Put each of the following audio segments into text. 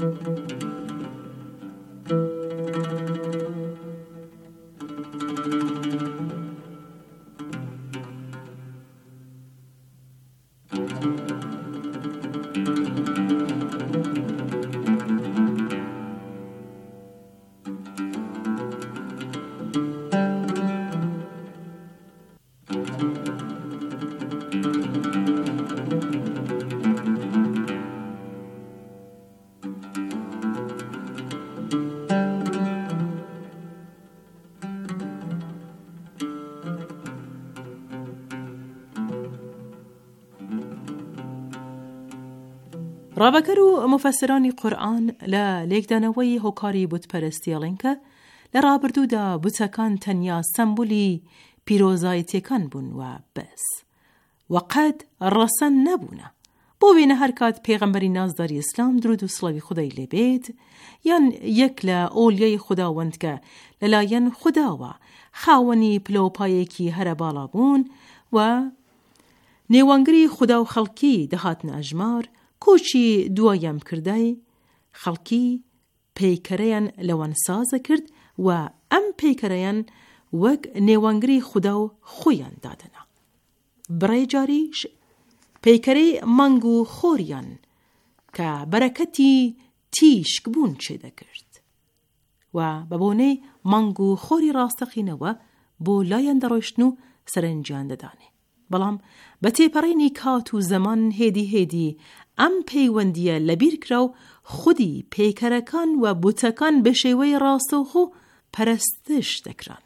ڕابەکەر و مفەسرانی قورئان لە لێکدانەوەی هۆکاری بوتپەرستیەڵێن کە لە ڕابردوودا بوتەکان تەنیا سەمبولی پیرۆزایەتیەکان بوون و بەس و قەت ڕەسەن نەبوونە. بۆ بینە هەر کات پێغەمبەری نازداری ئیسلام درود و سڵاوی خودای لێبێت یان یەک لە ئۆلیای خوداوەند کە لەلایەن خوداوە خاوەنی پلۆپایەکی هەرە باڵا بوون و نێوانگری خوددا و خەڵکی دەهاتنە ئەژمار، کۆچی دوایەم کردای خەڵکی پەیکەرەیان لەوان سازە کرد و ئەم پەیکەرەیان وەک نێوانگری خوددا و خۆیان دادەنا. بڕێ جاریش پەیکەرەی مانگ و خۆریان کە بەرەکەتی تیشک بوون چێ دەکرد و بە بۆنەی مانگ و خۆری ڕاستەقینەوە بۆ لایەن دەڕۆیشتن و سەرنجیان دەدانێ. بەڵام بە تێپەڕینی کات و زەمان هێدی ئەم پەیوەندیە لەبیر کرا و خودی پێکەرەکان و بوتەکان بە شێوەی ڕاستەوخۆ پەرستش دەکران.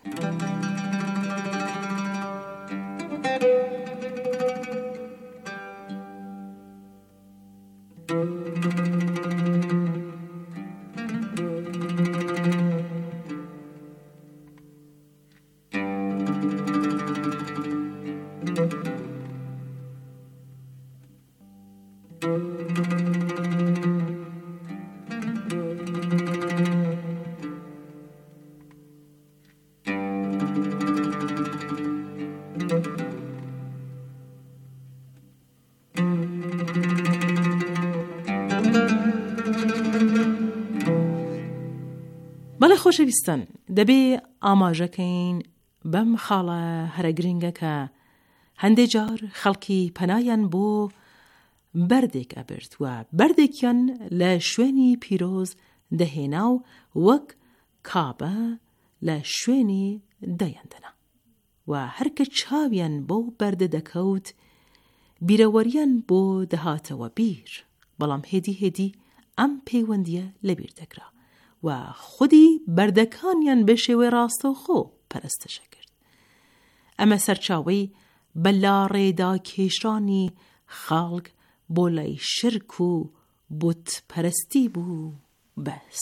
بەڵێ خۆشەویستان، دەبێ ئاماژەکەین بەم خاڵە هەرە گرنگە کە هەندێک جار خەڵکی پەنایان بۆ بەردێک ئەبرد و بەردێکیان لە شوێنی پیرۆز دەهێنا و وەک کابە لە شوێنی دەیاندەنا و هەرکە چاویان بۆ بەردە دەکەوت بیرەوەریان بۆ دەهاتەوە بیر، بەڵام هێدی ئەم پەیوەندیە لەبیر دەکرا و خودی بەردەکانیان بە شێوەی ڕاستەوخۆ پەرستشە کرد. ئەمە سەرچاوەی بەلا ڕێدا کێشانی خەڵک بۆ لای شرک و بوت پەرستی بوو بەس.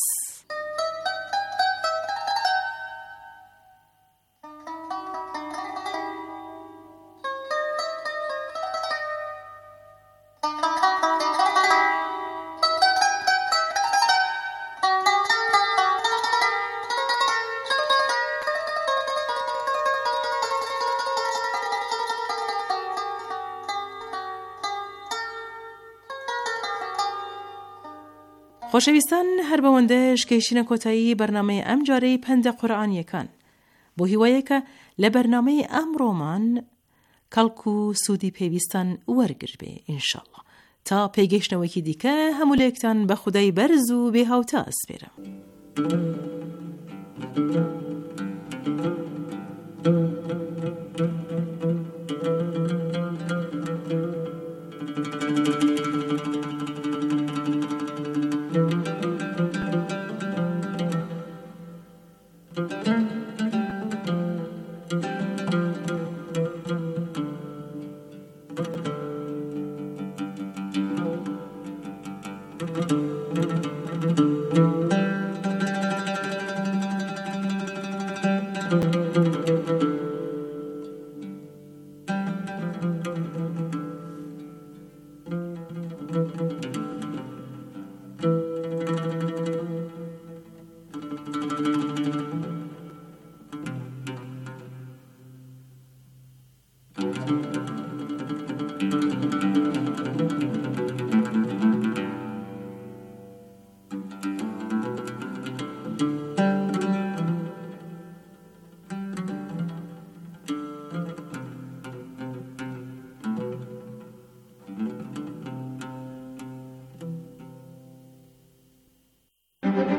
خۆشەویستان، هەر بەوەندەش کەیشتنە کۆتایی بەرنامەی ئەم جارەی پەندە قورئانیەکان بۆ هیوایە کە لە بەرنامەی ئەمڕۆمان کەڵک و سوودی پێویستان وەرگر بێ ئینشاءالله. تا پێگەیشتنەوەکی دیکە هەموو لێکتان بە خودای بەرز و بێهاوتا ئەسپێرم.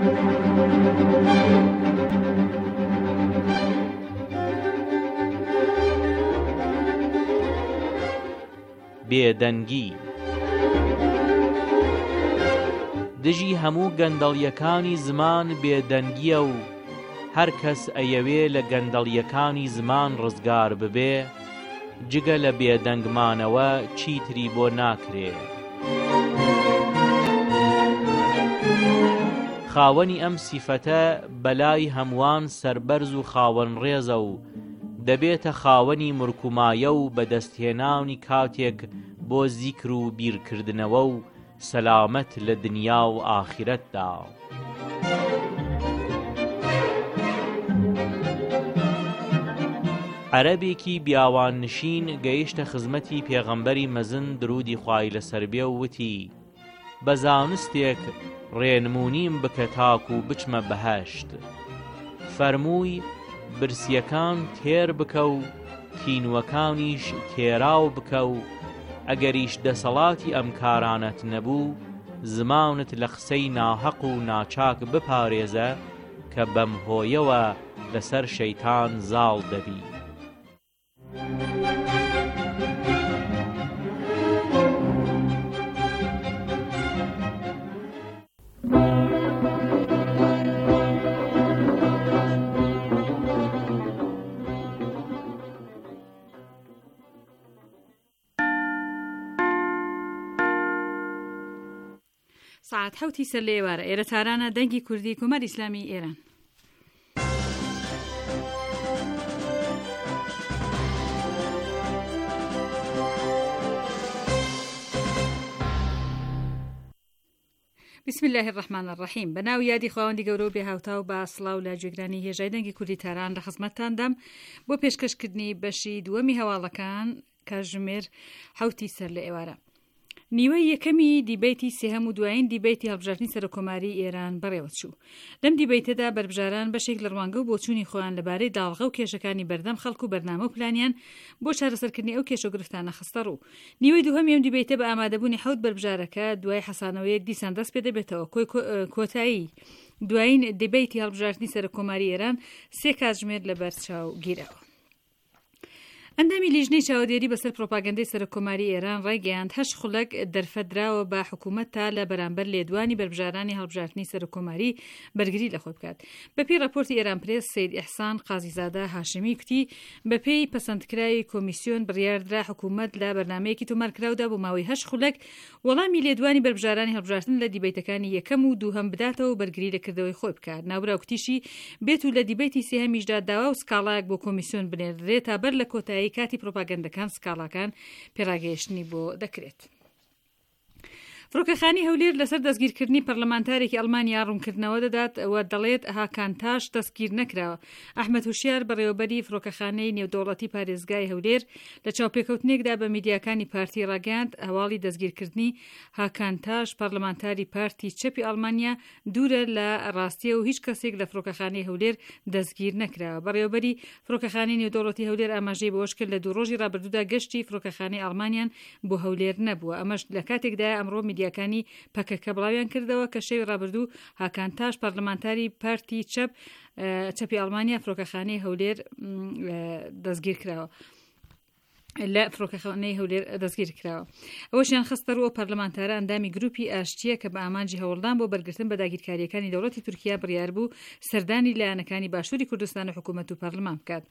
بێدەنگی دژی هەموو گەندەڵیەکانی زمان بێدەنگیە و هەر کەس ئەیەوێ لە گەندەڵیەکانی زمان ڕزگار ببێ جگە لە بێدەنگمانەوە چیتری بۆ ناکرێ. خاوەنی ئەم سیفەتە بەلای هەمووان سەربەرز و خاوەن ڕێزە و دەبێتە خاوەنی مرکومایە و بەدەستهێنانی کاتێک بۆ زیکر و بیرکردنەوە و سەلامەت لە دنیا و ئاخرەتدا. عەرەبێکی بیاوان نشین گەیشتە خزمەتی پێغەمبەری مەزن درودی خوای لەسەر بێ و وتی: بە زانستێک ڕێنمونیم بکە تاکو و بچمە بەهەشت. فەرمووی: برسیەکان تێر بکە و تینوەکانیش تێراو بکە و ئەگەریش دەسەڵاتی ئەم کارانەت نەبوو زمانت لە قسەی ناحەق و ناچاک بپارێزە کە بەم هۆیەوە لەسەر شەیتان زاڵ دەبی. ساعت حوتی سەر لە ئێوارە ئێرە تارانە دەنگی کوردی کومەری ئیسلامی ئێران. بسم الله الرحمن الرحیم. بەناو یادی خواوەندی گەورە و بێهاوتا و با سڵاو لە گوێگرانی هێژای دەنگی کوردی تاران لە خزمەتتاندەم بۆ پێشکەشکردنی بەشی دووەمی هەواڵەکان کە ژمێر حوتی سەر لە ئێوارە. نیوەی یەکەمی دیبەیتی سێهەم و دوایین دیبەیتی هەڵبژاردننی سەرۆکۆماری ئێران بەڕێوەچوو. لەم دیبەیتەدا بەربژاران بەشێک لە ڕوانگە و بۆچوونی خۆیان لەبارەی داڵغە و کێشەکانی بەردەم خەڵک و بەرنامە و پلانیان بۆ چارەسەرکردنی ئەو کێشە و گرفتانە خستە ڕوو. نیوەی دووهەمی ئەم دیبەیتە بە ئامادەبوونی حەوت بەربژارەکە دوای حەسانەوەیەک دیسان دەست پێ دەبێتەوە. کۆتایی دوایین دیبەیتی هەڵبژاردننی سەرۆکۆماری ئێران سێ کاتژمێر لە بەرچاو گیرەوە. ئەندامی لیژنەی چاودێری بەسەر پرۆپاگەندەی سەرۆکۆماری ئێران ڕایگەیاند 8 خولەک دەرفەتراوە بە حکوومەت تا لە بەرامبەر لێدوانی بەربژارانی هەڵبژاردننی سەرۆکۆماری بەرگری لە خۆی بکات. بەپێی راپۆرتی ئێران پرێس سید ئیحسان قازیزادە هاشمی کوتی بەپێی پەسەندکراوی کۆمیسیۆن بڕیاردرا حکوومەت لە بەرنامەیەکی تۆمارکراودا بۆ ماوەی 8 خولەک وەڵامی لێدوانی بەربژارانی هەڵبژاردن لە دیبەیتەکانی یەکەم و دووهەم بداتەوە و بەرگری لە کردەوەی خۆی بکات. ناوراو کوتیشی بێت و لە دیبەیتی سێهەمیشدا داوا و سکاڵایەک بۆ کۆمیسیۆن بنێرێت تا بەر لە کۆتایی کاتی پرۆپاگەندەکان سکاڵاکان پێڕاگەیشتنی بۆ دەکرێت. فڕۆکەخانی هەولێر لەسەر دەستگیرکردنی پەرلەمانتارێکی ئەڵمانیا ڕوونکردنەوە دەدات و دەڵێت هاکانتاش دەستگیر نەکراوە. ئەحمەد هوشیار بەڕێوەبەری فڕۆکەخانەی نێودەوڵەتی پارێزگای هەولێر لە چاوپێکەوتنێکدا بە میدیاکانی پارتی ڕاگەاند هەواڵی دەستگیرکردنی هاکانتاش پەرلەمانتاری پارتی چەپی ئەڵمانیا دوورە لە ڕاستیە و هیچ کەسێک لە فڕۆکەخانەی هەولێر دەستگیر نەکراوە. بەڕێوەبەری فڕۆکەخانەی نێودەوڵەتی هەولێر ئاماژەی بەوەش کرد لە دوو ڕۆژی ڕابردوودا گەشتی فڕۆکەخانەی ئەڵمانیان بۆ هەولێر نەبووە. ئەمەش لە کاتێکدا ئەمڕۆ میدیاکانی پەکەکە بڵاویان کردەوە کە شەوی ڕابردوو هاکانتاش پەرلەمانتاری پارتی چەپی ئەڵمانیا فڕۆکەخانەی هەولێر دەستگیر کراوە. لە فڕۆکەخانەی هەولێر دەستگیر کراوە. ئەوەشیان خستە ڕووە پەرلەمانتارە ئەندامی گروپی ئاشتیە کە بە ئامانجی هەوڵدان بۆ بەرگرتن بە داگیرکاریەکانی دەوڵەتی تورکیا بڕیار بوو سەردانی لایەنەکانی باشووری کوردستان و حکوومەت و پەرلەمان بکات.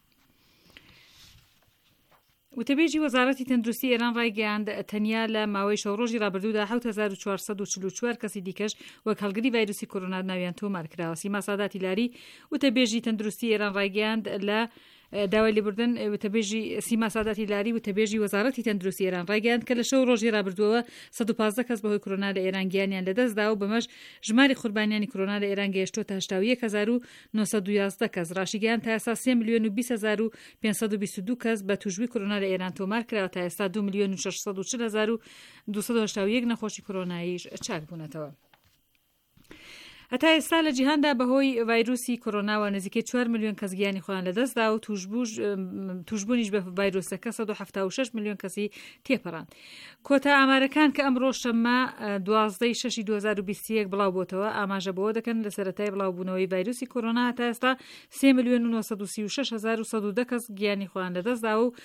وتەبێژی وەزارەتی تەندروستی ئێران ڕایگەیاند تەنیا لە ماوەی شەو ڕۆژی ڕابردوودا 7444 کەسی دیکەش وەک هەڵگری ڤایرۆسی کۆرۆنا ناویان تۆمار کراوە. سیما ساداتی لاری وتەبێژی تەندروستی ئێران ڕایگەیاند لە داوای لێبوردن وتەبێژی سیما ساداتی لاری وتەبێژی وەزارەتی تەندروستی ئێران ڕایگەیاند کە لە شەو ڕۆژی ڕابردووەوە 115 کەس بەهۆی کۆرۆنا لە ئێران گیانیان لەدەستدا و بەمەش ژماری قوربانیانی کۆرۆنا لە ئێران گەیشتۆتە 81912 کەس. ڕاشیگەیان تا ئێستا 3,020,522 کەس بە توژوی کۆرۆنا لە ئێران تۆمار کراوە. تا ئێستا 2,640,281 نەخۆشی کۆرۆناییش چاک بوونەتەوە. هەتا ئێستا لە جیهاندا بەهۆی ڤایرۆسی کۆرۆناوە نزیکەی 4 ملیۆن کەس گیانی خۆیان لەدەستدا و توشبوونیش بە ڤایرۆسەکە 176 ملیۆن کەسی تێپەڕاند. کۆتا ئامارەکان کە ئەمڕۆ شەممە 12/6/2021 بڵاو بۆتەوە ئاماژە بەوە دەکەن لە سەرەتای بڵاوبوونەوەی ڤایرۆسی کۆرۆنا هەتا ئێستا 3,936,110 کەس گیانی خۆیان لەدەستدا و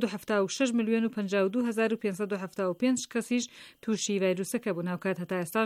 176,052,575 کەسیش تووشی ڤایرۆسەکە بوون. هاوکات هەتا ئێستاش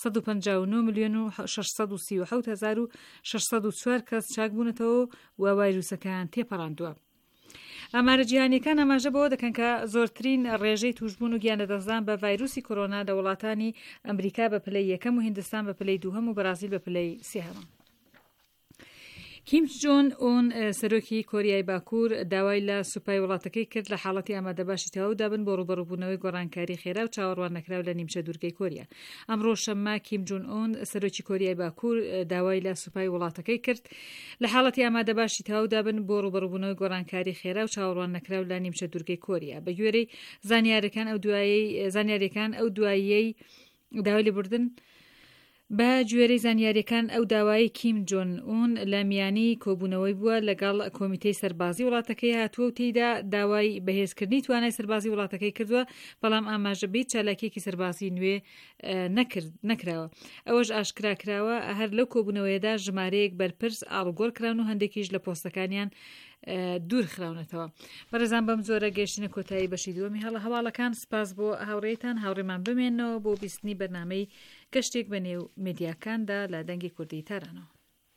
159,637,604 کەس چاک بوونەتەوە و ڤایرۆسەکان تێپەڕاندووە. ئامارە جیهانیەکان ئاماژە بەوە دەکەن کە زۆرترین ڕێژەی توشبوون و گیانەدەستدان بە ڤایرۆسی کۆرۆنا لە وڵاتانی ئەمریکا بە پلەی یەکەم و هیندستان بە پلەی دووهەم و بەرازیل بە پلەی سێهەم. کیم جۆن ئۆن سەرۆکی کۆریای باکوور داوای لە سوپای وڵاتەکەی کرد لە حاڵەتی ئامادەباشی تەواو بۆ ڕوبەڕووبوونەوەی گۆڕانکاری خێرا و چاوەڕوان نەکراو لە نیمچە دوورگەی کۆریا. ئەمڕۆ شەممە کیم جۆن ئۆن سەرۆکی کۆریای باکوور داوای لە سوپای وڵاتەکەی کرد لە حاڵەتی ئامادەباشی تەواو بۆ ڕوبەڕووبوونەوەی گۆڕانکاری خێرا و چاوەڕوان نەکراو لە نیمچە دوورگەی کۆریا. بە گوێرەی زانیاریەکان ئەو دواییەی داوای لێبوردن بە گوێرەی زانیاریەکان ئەو داوای کیم جۆن ئۆن لە میانی کۆبوونەوەی بووە لەگەڵ کۆمیتەی سەربازی وڵاتەکەی هاتووە و تێیدا داوای بەهێزکردنی توانای سەربازی وڵاتەکەی کردووە، بەڵام ئاماژەبیت چالاکیەکی سەربازی نوێ نەکراوە. ئەوەش ئاشکرا کراوە هەر لەو کۆبوونەوەیەدا ژمارەیەک بەرپرس ئاڵوگۆڕ کراون و هەندێکیش لە پۆستەکانیان دوور خراونەتەوە. بەڕێزان بەم زۆرە گەشتنە کۆتایی بەشی دووەمی هەڵە هەواڵەکان. سپاس بۆ هاوڕێتان، هاوڕێمان بمێنەوە بۆ بیستنی بەرنامەی گەشتێک بە نێو مێدیاکاندا لە دەنگی کوردی تارانەوە.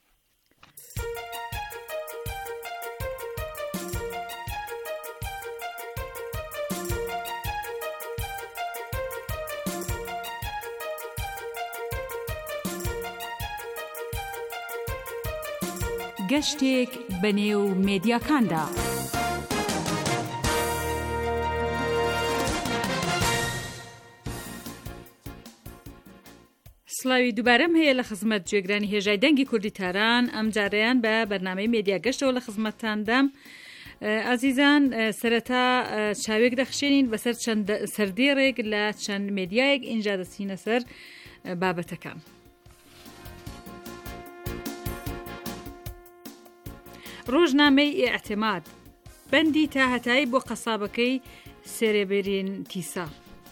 گەشتێک بە نێو مێدیاکاندا. سلاوی دووبارەم هەیە لە خزمەت گوێگرانی هێژای دەنگی کوردی تاران. ئەم جارەیان بە بەرنامەی مێدیا گەشتەوە لە خزمەتتاندام. ئازیزان، سەرەتا چاوێک دەخشێنین بەسەر چەند سەردێڕێک لە چەند مێدیایەک ئینجا دەچینە سەر بابەتەکان. ڕۆژنامەی ئێعتیماد بەندی تاهەتایی بۆ قەسابەکەی سێرێبێرین تیسا.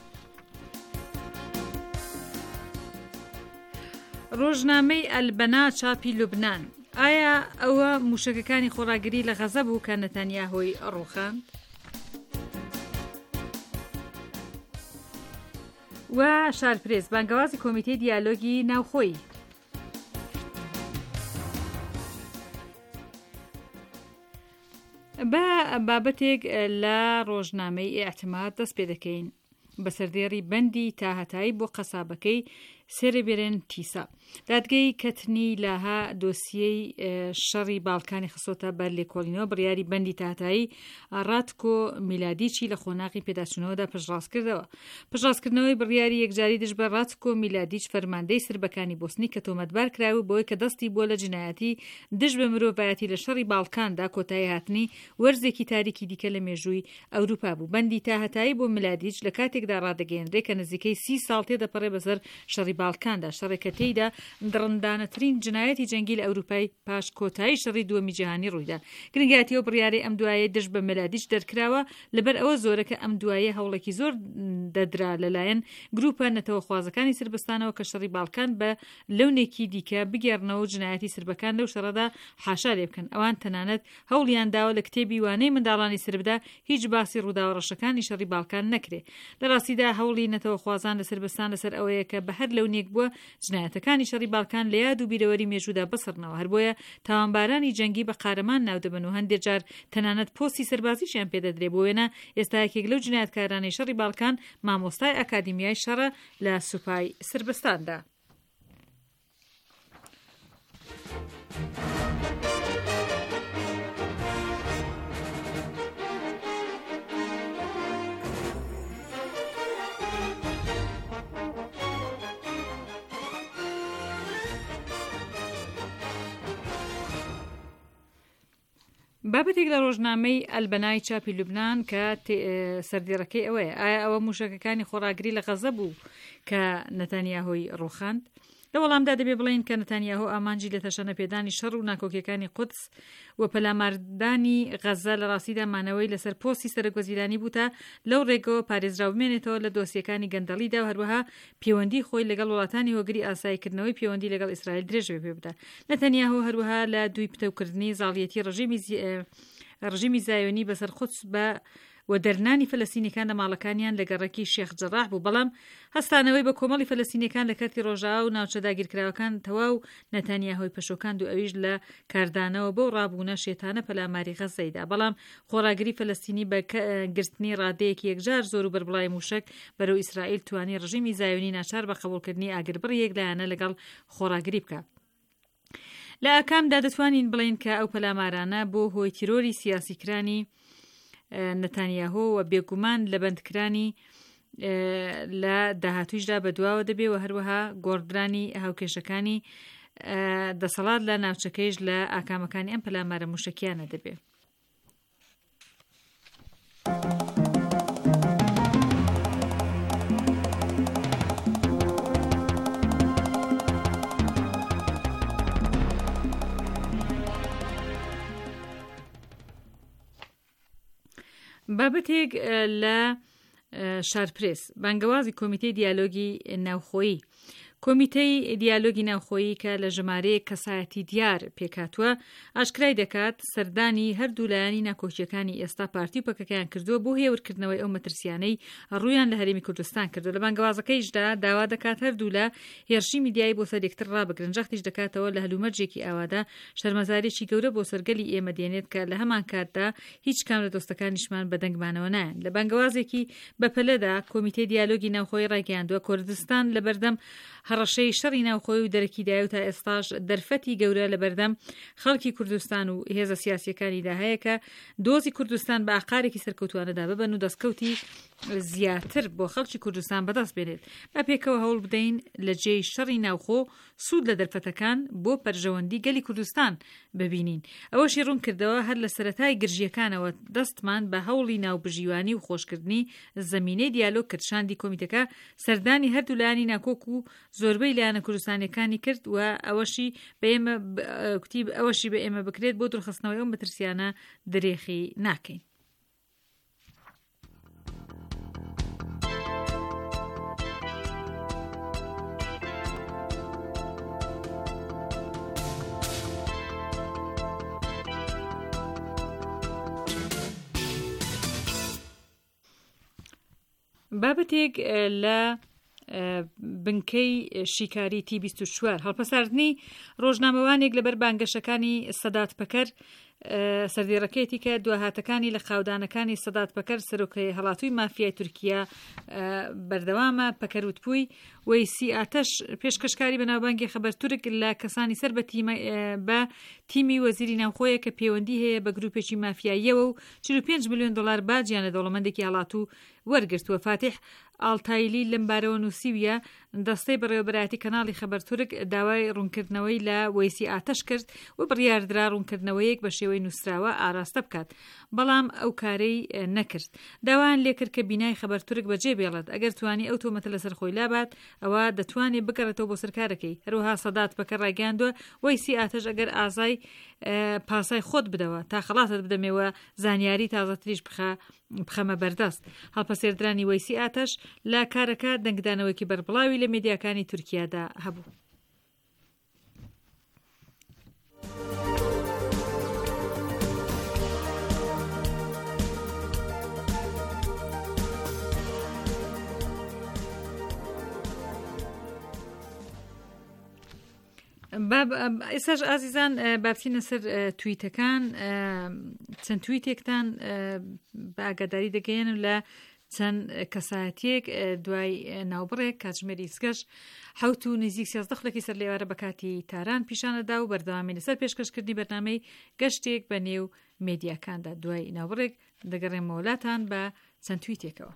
ڕۆژنامەی ئەلبەنا چاپی لوبنان. ئایا ئەوە موشکەکانی خۆراگری لە غەزە بوو کە نەتانیاهۆی ڕووخاند؟ و شارپرێز بانگەوازی کۆمیتەی دیالۆگی ناوخۆی. بە بابەتێک لە ڕۆژنامەی ئێعتیماد دەست پێ دەکەین بە سەردێڕی بەندی تاهەتایی بۆ قەسابەکەی سێرێبێرن تیسا. دادگەی کەتنی لاها دۆسیەی شەڕی باڵکانی خسۆتە بەر لێکۆڵینەوە بڕیاری بەندی تاهەتایی ڕاتکۆ میلادیچی لە خۆناقی پێداچوونەوەدا پشتڕاست کردەوە. پشتڕاستکردنەوەی بڕیاری یەکجاری دژ بە ڕاتکۆ میلادیچ فەرماندەی سربەکانی بۆسنی کە تۆمەتبار کراوە بۆی کە دەستی بۆ لە جنایەتی دژ بە مرۆڤایەتی لە شەڕی باڵکاندا کۆتایی هاتنی وەرزێکی تاریکی دیکە لە مێژووی ئەوروپا بوو. بەندی تاهەتایی بۆ میلادیچ لە کاتێکدا ڕادەگەیەنرێت کە نزیکەی 30 ساڵ تێدەپەڕێ بەسەر شەڕی باڵکاندا، شەڕێکە تێیدا دڕندانەترین جنایەتی جەنگی لە ئەوروپای پاش کۆتایی شەڕی دووەمی جیهانی ڕوویدا. گرنگایەتیەوە بڕیاری ئەم دوایە دژ بە میلادیچ دەرکراوە لەبەر ئەوە زۆرەکە ئەم دوایە هەوڵێکی زۆر دەدرا لەلایەن گروپە نەتەوەخوازەکانی سربستانەوە کە شەڕی باڵکان بە لەونێکی دیکە بگێڕنەوە و جنایەتی سربەکان لەو شەڕەدا حاشا لێ بکەن. ئەوان تەنانەت هەوڵیان داوە لە کتێبی وانەی منداڵانی سربدا هیچ باسی ڕووداوە ڕەشەکانی شەڕی باڵکان نەکرێ. لە ڕاستیدا هەوڵی نەتەوەخوازان لە سربستان لەسەر ئەوەیە کە بە هەر لەونێک بووە جنایەتەکانی شەڕی باڵکان لە یاد و بیرەوەری مێژوودا بەسڕنەوە. هەر بۆیە تاوانبارانی جەنگی بە قارەمان ناودەبن و هەندێک جار تەنانەت پۆستی سەربازیشیان پێدەدرێ. بۆ وێنە ئێستا یەکێک لەو جنایەتکارانی شەڕی باڵکان مامۆستای ئەکادیمیای شەڕە لە سوپای سربستاندا. بابەتێک لە ڕۆژنامەی ئەلبەنای چاپی لوبنان کە سەردێڕەکەی ئەوەیە، ئایا ئەوە موشکەکانی خۆراگری لە غەزە بوو کە نەتانیاهۆی ڕووخاند؟ لە وەڵامدا دەبێ بڵین کە نەتانیاهۆ ئامانجی لە تەشەنە پێدانی شەڕ و ناکۆکیەکانی قودس و پەلاماردانی غەزە لە ڕاستیدا مانەوەی لەسەر پۆستی سەرۆکوەزیرانی بوو تا لەو ڕێگەوە پارێزراو بمێنێتەوە لە دۆسیەکانی گەندەڵیدا و هەروەها پەیوەندی خۆی لەگەڵ وڵاتانی هۆگری ئاساییکردنەوەی پەیوەندی لەگەڵ ئیسرائیل درێژ بێ بدات. نەتانیاهۆ هەروەها لە دوای پتەوکردنی زاڵیەتی ڕژیمی زایۆنی بەسەر قودس بە و دەرنانی فەلەستینیەکان لە ماڵەکانیان لە گەڕەکی شێخ جەراح بوو، بەڵام هەستانەوەی بە کۆمەڵی فەلەستینیەکان لە کاتی ڕۆژاوا و ناوچە داگیرکراوەکان تەواو نەتانیاهۆی پەشۆکاند و ئەویش لە کاردانەوە بەو ڕابوونە شێتانە پەلاماری غەزەیدا. بەڵام خۆراگری فەلەستینی بە گرتنی ڕادەیەکی یەکجار زۆر و بەربڵای موشک بەرەو ئیسرائیل توانی ڕژیمی زایۆنی ناچار بە قبوڵکردنی ئاگربڕیەک لایەنە لەگەڵ خۆراگری بکات. لە ئاکامدا دەتوانین بڵین کە ئەو پەلامارانە بۆ هۆی تیرۆری سیاسیکرانی نەتانیاهۆ و بێگومان لە بەندکرانی لە داهاتویشدا بەدواوە دەبێ و هەروەها گۆڕدرانی هاوکێشەکانی دەسەڵات لە ناوچەکەیش لە ئاکامەکانی ئەم پەلامارە موشکیانە دەبێ. بابەتێک لە شارپرێس بانگەوازی کۆمیتەی دیالۆگی ناوخۆیی کۆمیتەی دیالۆگی ناوخۆیی کە لە ژمارەیە کەسایەتی دیار پێکاتووە ئاشکرای دەکات سەردانی هەردوو لایانی ناکۆچیەکانی ئێستا پارتی و پەکەکەیان کردووە بۆ هێورکردنەوەی ئەو مەترسیانەی ڕوویان لە هەرێمی کوردستان کردو. لە بانگەوازەکەیشدا داوا دەکات هەردوو لە هێرشی میدیایی بۆ سەر یەکتر ڕابگرن. جەختیش دەکاتەوە لە هەلومەرجێکی ئاوادا شەرمەزارێکی گەورە بۆ سەرگەلی ئێمە دێنێت کە لە هەمان کاتدا هیچ کام لە دۆستەکانیشمان بەدەنگمانەوە نایەن. لە بانگەوازێکی بەپەلەدا کۆمیتەی دیالۆگی ناوخۆیی ڕاگەیاندووە کوردستان لە بەردەم هەڕەشەی شەڕی ناوخۆی و دەرەکیدای و تا ئێستاش دەرفەتی گەورە لە بەردەم خەڵکی کوردستان و هێزە سیاسیەکانیدا هەیە کە دۆزی کوردستان بە ئاقارێکی سەرکەوتوانەدا ببەن و دەستکەوتی زیاتر بۆ خەڵکی کوردستان بەدەست بێنێت. با پێکەوە هەوڵ بدەین لە جێی شەڕی ناوخۆ سوود لە دەرفەتەکان بۆ پەرژەوەندی گەلی کوردستان ببینین. ئەوەشی ڕوون کردەوە هەر لە سەرەتای گرژیەکانەوە دەستمان بە هەوڵی ناوبژیوانی و خۆشکردنی زەمینەی دیالۆگ کرد. شاندی کۆمیتەکە سەردانی هەردوو لایانی ناکۆک و زۆربەی لایەنە کوردستانیەکانی کرد و ئەوەشی بە ئێمە بکرێت بۆ دوورخستنەوەی ئەو مەترسیانە درێخی ناکەین. بابەتێک لە بنکەی شیکاری T24 هەڵپەساردنی ڕۆژنامەوانێک لەبەر بانگەشەکانی سەدات پەکەر سەردێڕەکەیەتی کە دواهاتەکانی لە خاودانەکانی سەدات پەکەر سەرۆکەی هەڵاتووی مافیای تورکیا بەردەوامە پەکەروتبووی وەیسی ئاتەش پێشکەشکاری بەناوبانگی خەبەر تورک لە کەسانی سەر بە تیمی وەزیری ناوخۆیە کە پەیوەندی هەیە بە گروپێکی مافیاییەوە و 45 ملیۆن دلار باجیان لە دەوڵەمەندێکی هەڵاتوو وەرگرتووە. فاتح ئاڵتایلی لەمبارەوە نووسیویە دەستەی بەڕێوەبەرایەتی کەناڵی خەبەر تورک داوای ڕوونکردنەوەی لە وەیسی ئاتەش کرد و بڕیاردرا ڕوونکردنەوەیەک بە شێوەی نووسراوە ئاراستە بکات، بەڵام ئەو کارەی نەکرد. داوایان لێکرد کە بینای خەبەر تورک بەجێ بێڵێت ئەگەر توانی ئەو تۆمەتە لەسەر خۆی لابات ئەوە دەتوانێت بگەڕێتەوە بۆ سەرکارەکەی. هەروەها سەدات پەکە ڕاگەاندووە وەیسی ئاتەش ئەگەر ئازای پاسای خۆت بدەوە تا خەڵاتت بدەمێەوە زانیاری تازەتریش بخەمە بەردەست. هەڵپەسێردرانی وەیسی ئاتەش لە کارەکە دەنگدانەوەیکی بەربڵاوی لە میدیاکانی تورکیادا هەبوو. ئێساش ئازیزان بابچینە سەر تویتەکان چەند تویتێکتان بە ئاگاداری دەگەیەن لە چەند کەسایەتێک دوای ناوبڕێک کاتژمێری ئیسکەش 7 و نزیک 13 خولەکی سەر لێوارە بە کاتی تاران پیشانەدا و بەردەوامی لەسەر پێشکەشکردنی بەرنامەی گەشتێک بە نێو مێدیاکاندا. دوای ناوبڕێک دەگەڕێمەوە وڵاتان بە چەند تویتێکەوە.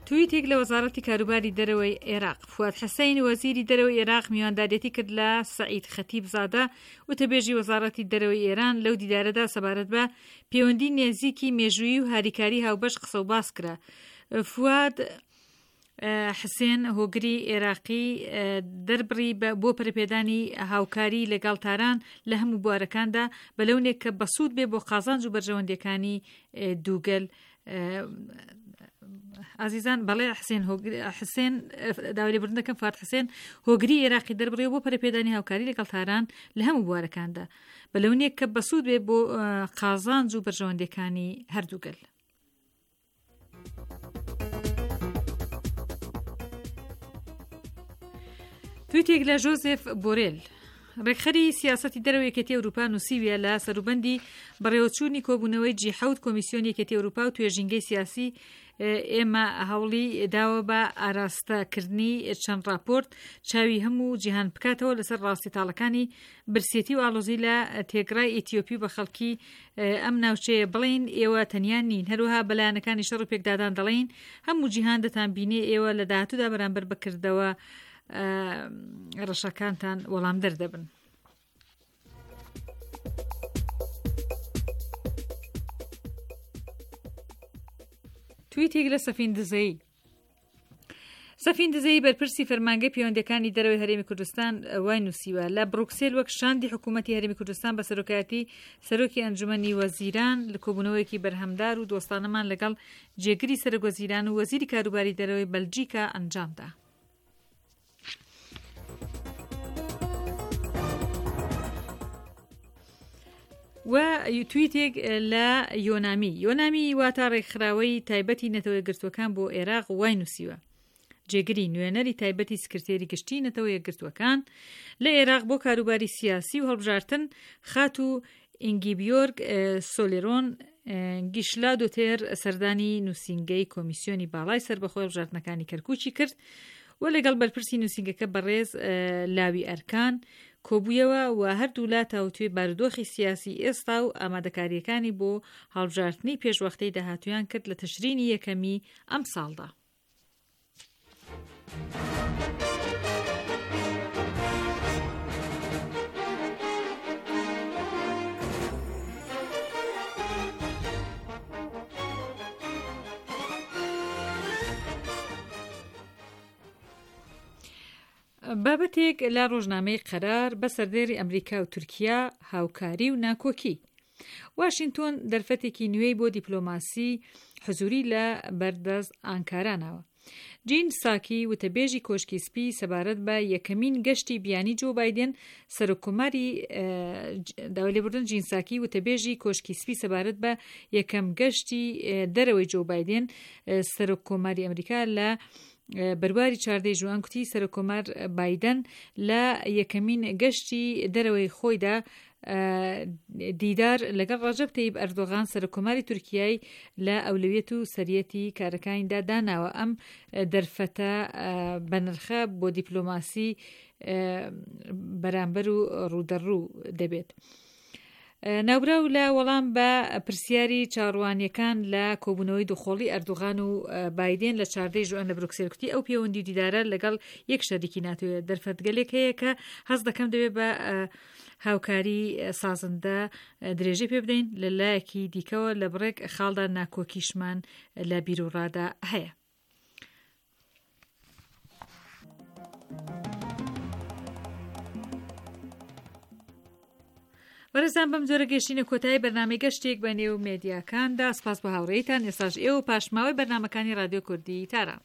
تویتێک لە وەزارەتی کاروباری دەرەوەی عێراق فواد حەسەین وەزیری دەرەوەی عێراق میواندارێتی کرد لە سەعید خەتیبزادە وتەبێژی وەزارەتی دەرەوەی ئێران لەو دیدارەدا سەبارەت بە پەیوەندی نێزیکی مێژوویی و هاریکاری هاوبەش قسە و باس کرا. فواد حسێن هۆگری عێراقی دەربڕی بۆ پەرپێدانی هاوکاری لەگەڵ تاران لە هەموو بوارەکاندا بەلەونێک کە بەسوود بێ بۆ قازانج و بەرژەوەندەکانی دووگەل. عزیزان بەڵێ حسێن داوای لێبوردنەکەم فواد حسێن هۆگری عێراقی دەربڕی بۆ پەرپێدانی هاوکاری لەگەڵ تاران لە هەموو بوارەکاندا بەلەونێک کە بەسوود بێ بۆ قازانج و بەرژەوەندەکانی هەردووگەل. تویتێک لە ژۆزێف بۆرێل ڕێکخەری سیاسەتی دەرەوەی یەکێتی ئەوروپا نووسیویە لە سەروبەندی بەڕێوەچوونی کۆبوونەوەی G7 کۆمیسیۆنی یەکێتی ئەوروپا و توێژینگەی سیاسی ئێمە هەوڵی داوە بە ئاراستەکردنی چەند راپۆرت چاوی هەموو جیهان بکاتەوە لەسەر ڕاستیتاڵەکانی برسێتی و ئاڵۆزی لە تێگڕای ئیتیۆپی بە خەڵکی ئەم ناوچەیە بڵین ئێوە تەنیان نین، هەروەها بەلایەنەکانی شەڕ و پێکدادان دەڵێن هەموو جیهان دەتان بینێ ئێوە لە داهاتوودا بەرامبەر بکردەوە ڕەشەکانتان وەڵام دەردەبن. تویتێک لە سەفین دزەی بەرپرسی فەرمانگەی پەیوەندیەکانی دەرەوەی هەرێمی کوردستان وای نووسیوە لە بروکسێل وەک شاندی حکوومەتی هەرێمی کوردستان بە سەرۆکایەتی سەرۆکی ئەنجومەنی وەزیران لە کۆبوونەوەیەکی بەرهەمدار و دۆستانەمان لەگەڵ جێگری سەرۆکوەزیران و وەزیری کاروباری دەرەوەی بەلجیکا ئەنجامدا. و تویتێک لە یۆنامی واتە ڕێکخراوەی تایبەتی نەتەوە یەکگرتووەکان بۆ عێراق وای نووسیوە جێگری نوێنەری تایبەتی سکرتێری گشتی نەتەوە یەکگرتووەکان لە عێراق بۆ کاروباری سیاسی و هەڵبژارتن خات و ئینگیبیۆرگ سۆلێرۆن گیشلا دۆتێر سەردانی نووسینگەی کۆمیسیۆنی باڵای سەربەخۆی هەڵبژارتنەکانی کەرکووکی کرد و لەگەڵ بەرپرسی نووسینگەکە بەڕێز لاوی ئەرکان کۆبوویەوە و هەردوو لا تاوتوێ بارودۆخی سیاسی ئێستا و ئامادەکاریەکانی بۆ هەڵبژارتنی پێشوەختەی داهاتویان کرد لە تەشرینی یەکەمی ئەم ساڵدا. بابەتێک لە ڕۆژنامەی قەرار بە سەردێری ئەمریکا و تورکیا هاوکاری و ناکۆکی. واشنگتۆن دەرفەتێکی نوێی بۆ دیپلۆماسی حزوری لە بەردەست ئانکارانەوە. جین ساکی وتەبێژی کۆشکی سپی سەبارەت بە یەکەمین گەشتی بیانی جۆ بایدن سەرۆکۆماری داوای لێبوردن جین ساکی وتەبێژی کۆشکی سپی سەبارەت بە یەکەم گەشتی دەرەوەی جۆ بایدن سەرۆکۆماری ئەمریکا لە بەرواری 14 ژوان کوتی سەرۆکۆمار بایدن لە یەکەمین گەشتی دەرەوەی خۆیدا دیدار لەگەڵ ڕەجەب تەیب ئەردۆغان سەرۆکۆماری تورکیای لە ئەولەویەت و سەریەتی کارەکانیدا داناوە. ئەم دەرفەتە بەنرخە بۆ دیپلۆماسی بەرامبەر و ڕوودەڕوو دەبێت. ناوبراو لە وەڵام بە پرسیاری چاڕوانیەکان لە کۆبوونەوەی دوخۆڵی ئەردوغان و بایدێن لە 14 ژوان لە بروکسێل کوتی ئەو پەیوەندی دیدارە لەگەڵ یەک شەریکی ناتوێت دەرفەتگەلێک هەیە کە هەست دەکەم دەوێت بە هاوکاری سازنده درێژەی پێ بدەین لە لایەکی دیکەوە لە بڕێک خاڵدا ناکۆکیشمان لە بیرۆڕادا هەیە. بەرەزان بەم جۆرە گەشتینە کۆتایی بەرنامەی گەشتێک بە نێو مێدیاکاندا سپاس بۆ هاوڕێیتان. ئێستاش ئێوە پاشماوەی بەرنامەکانی رادیۆ کوردی تاران.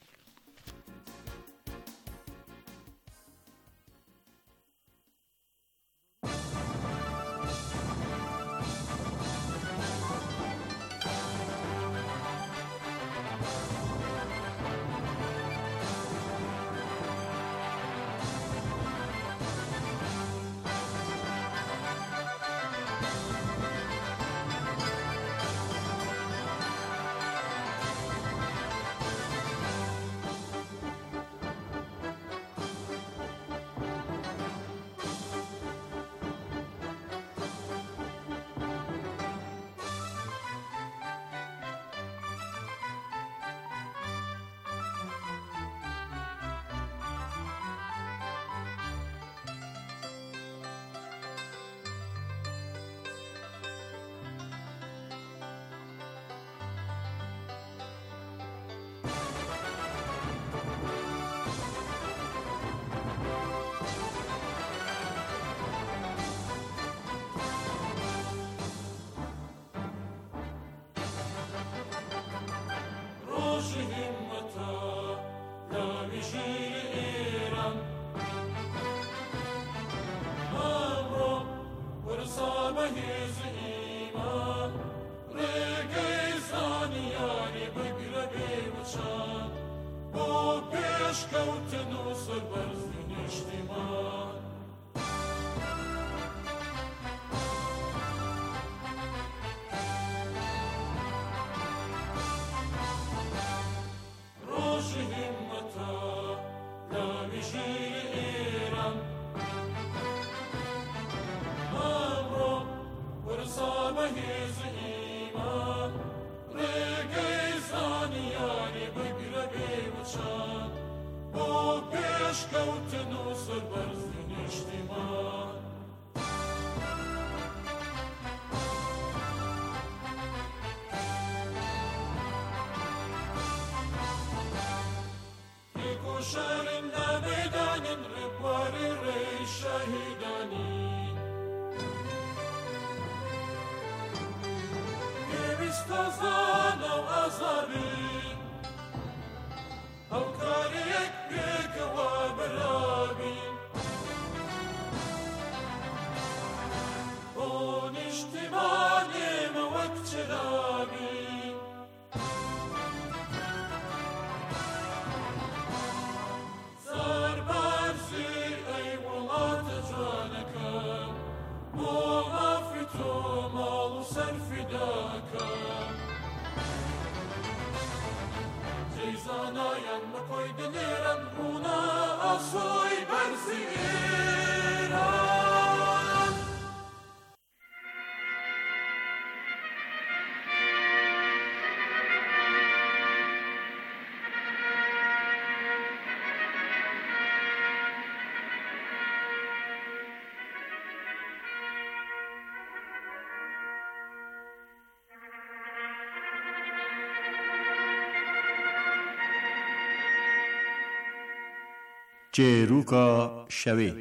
جێروکە شەوێ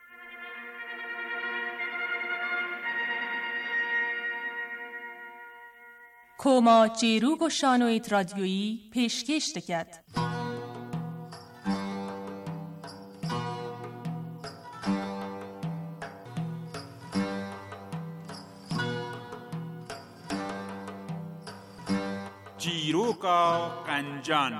کۆما جێروک و شانۆیت رادیۆیی پێشکەش دەکات. جیروکا قەنجان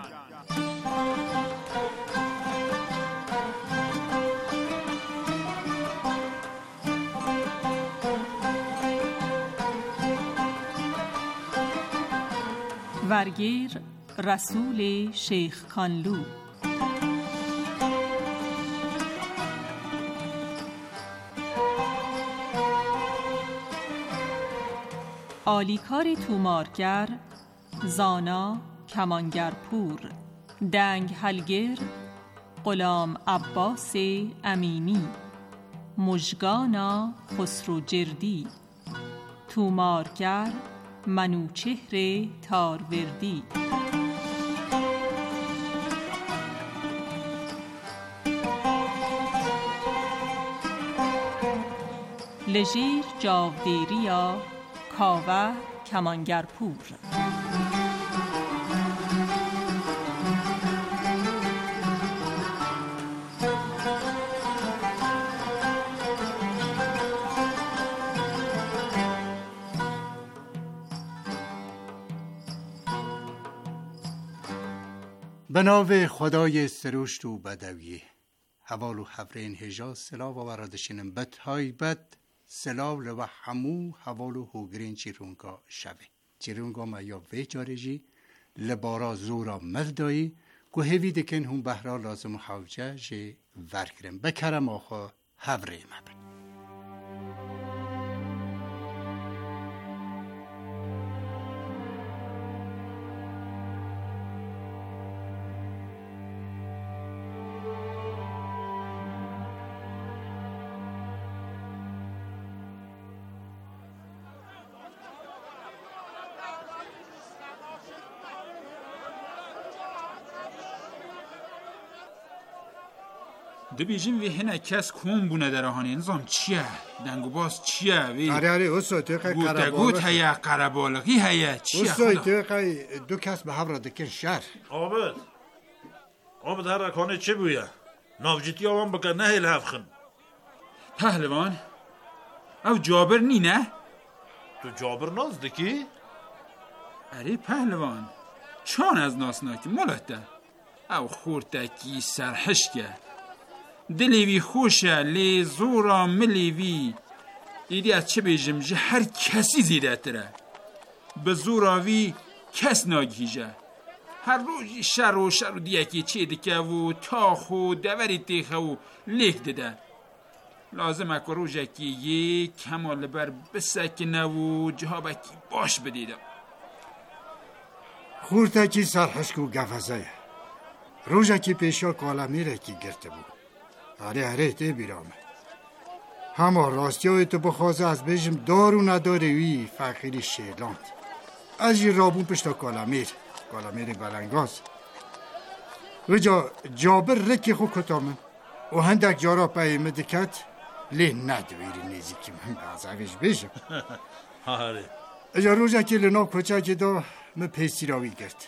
ورگیر رسول شیخ کانلو. آلیکار تومارگر، زانا کمانگرپور، دنگ هلگر غلام عباس امینی، مژگانا خسرو جردی، تومارگر منوچهر تاروردی. لژیر جاودیریا کاوه کمانگرپور. به نام خدای سروشت و بدویه حوال و حفرین هجا سلاو و ورادشینم بد های بد سلاو لو همو حوال و هوگرین چیرونگا شوه چیرونگا ما یا وی جارجی لبارا زورا مردایی گو هیوی دکن هم بهرا لازم حوجه جه ورکرم بکرم آخوا حفره مبر. دو بیجیم وی هنه کس کون بونه در آهانی نظام چیه؟ دنگو باز چیه؟ وی آره استاد تو قربالغی گوت هیا قربالغی هیا چیه استاد خدا؟ تو دو کس به هم را دکن شهر عابد هر رکانه چه بویه؟ نافجیتی آوان بکن نه هیل هفخن پهلوان او جابر نی نه؟ تو جابر نازدکی؟ اره پهلوان چان از ناسناکی ملته او خورتکی سرحشکه دلیوی خوشه لی زورا ملیوی ایدی از چه بیجم جه هر کسی زیده تره به زوراوی کس ناگیجه هر روز شر و دیکی چه دکه و تاخ و دوری تیخه و لیک دده لازم اکو روژکی یک کمال بر بسکنه و جهابکی باش بدیدم خورتکی سرحشک و گفزه روژکی پیشا کالمیره کی گرته بود اره ته بیرامه همه راستیای تو بخوازه از بیشم دارو نداره وی فقیری شیلاند از این رابون پشتا کالمیر بلنگاز و جابر رکی خو کتامن و هندک جارا پیمه دکت لی ندویری نیزی که من بازویش بیشم آره اجا روژکی لنا کچکی دا من پیسی راوی گرد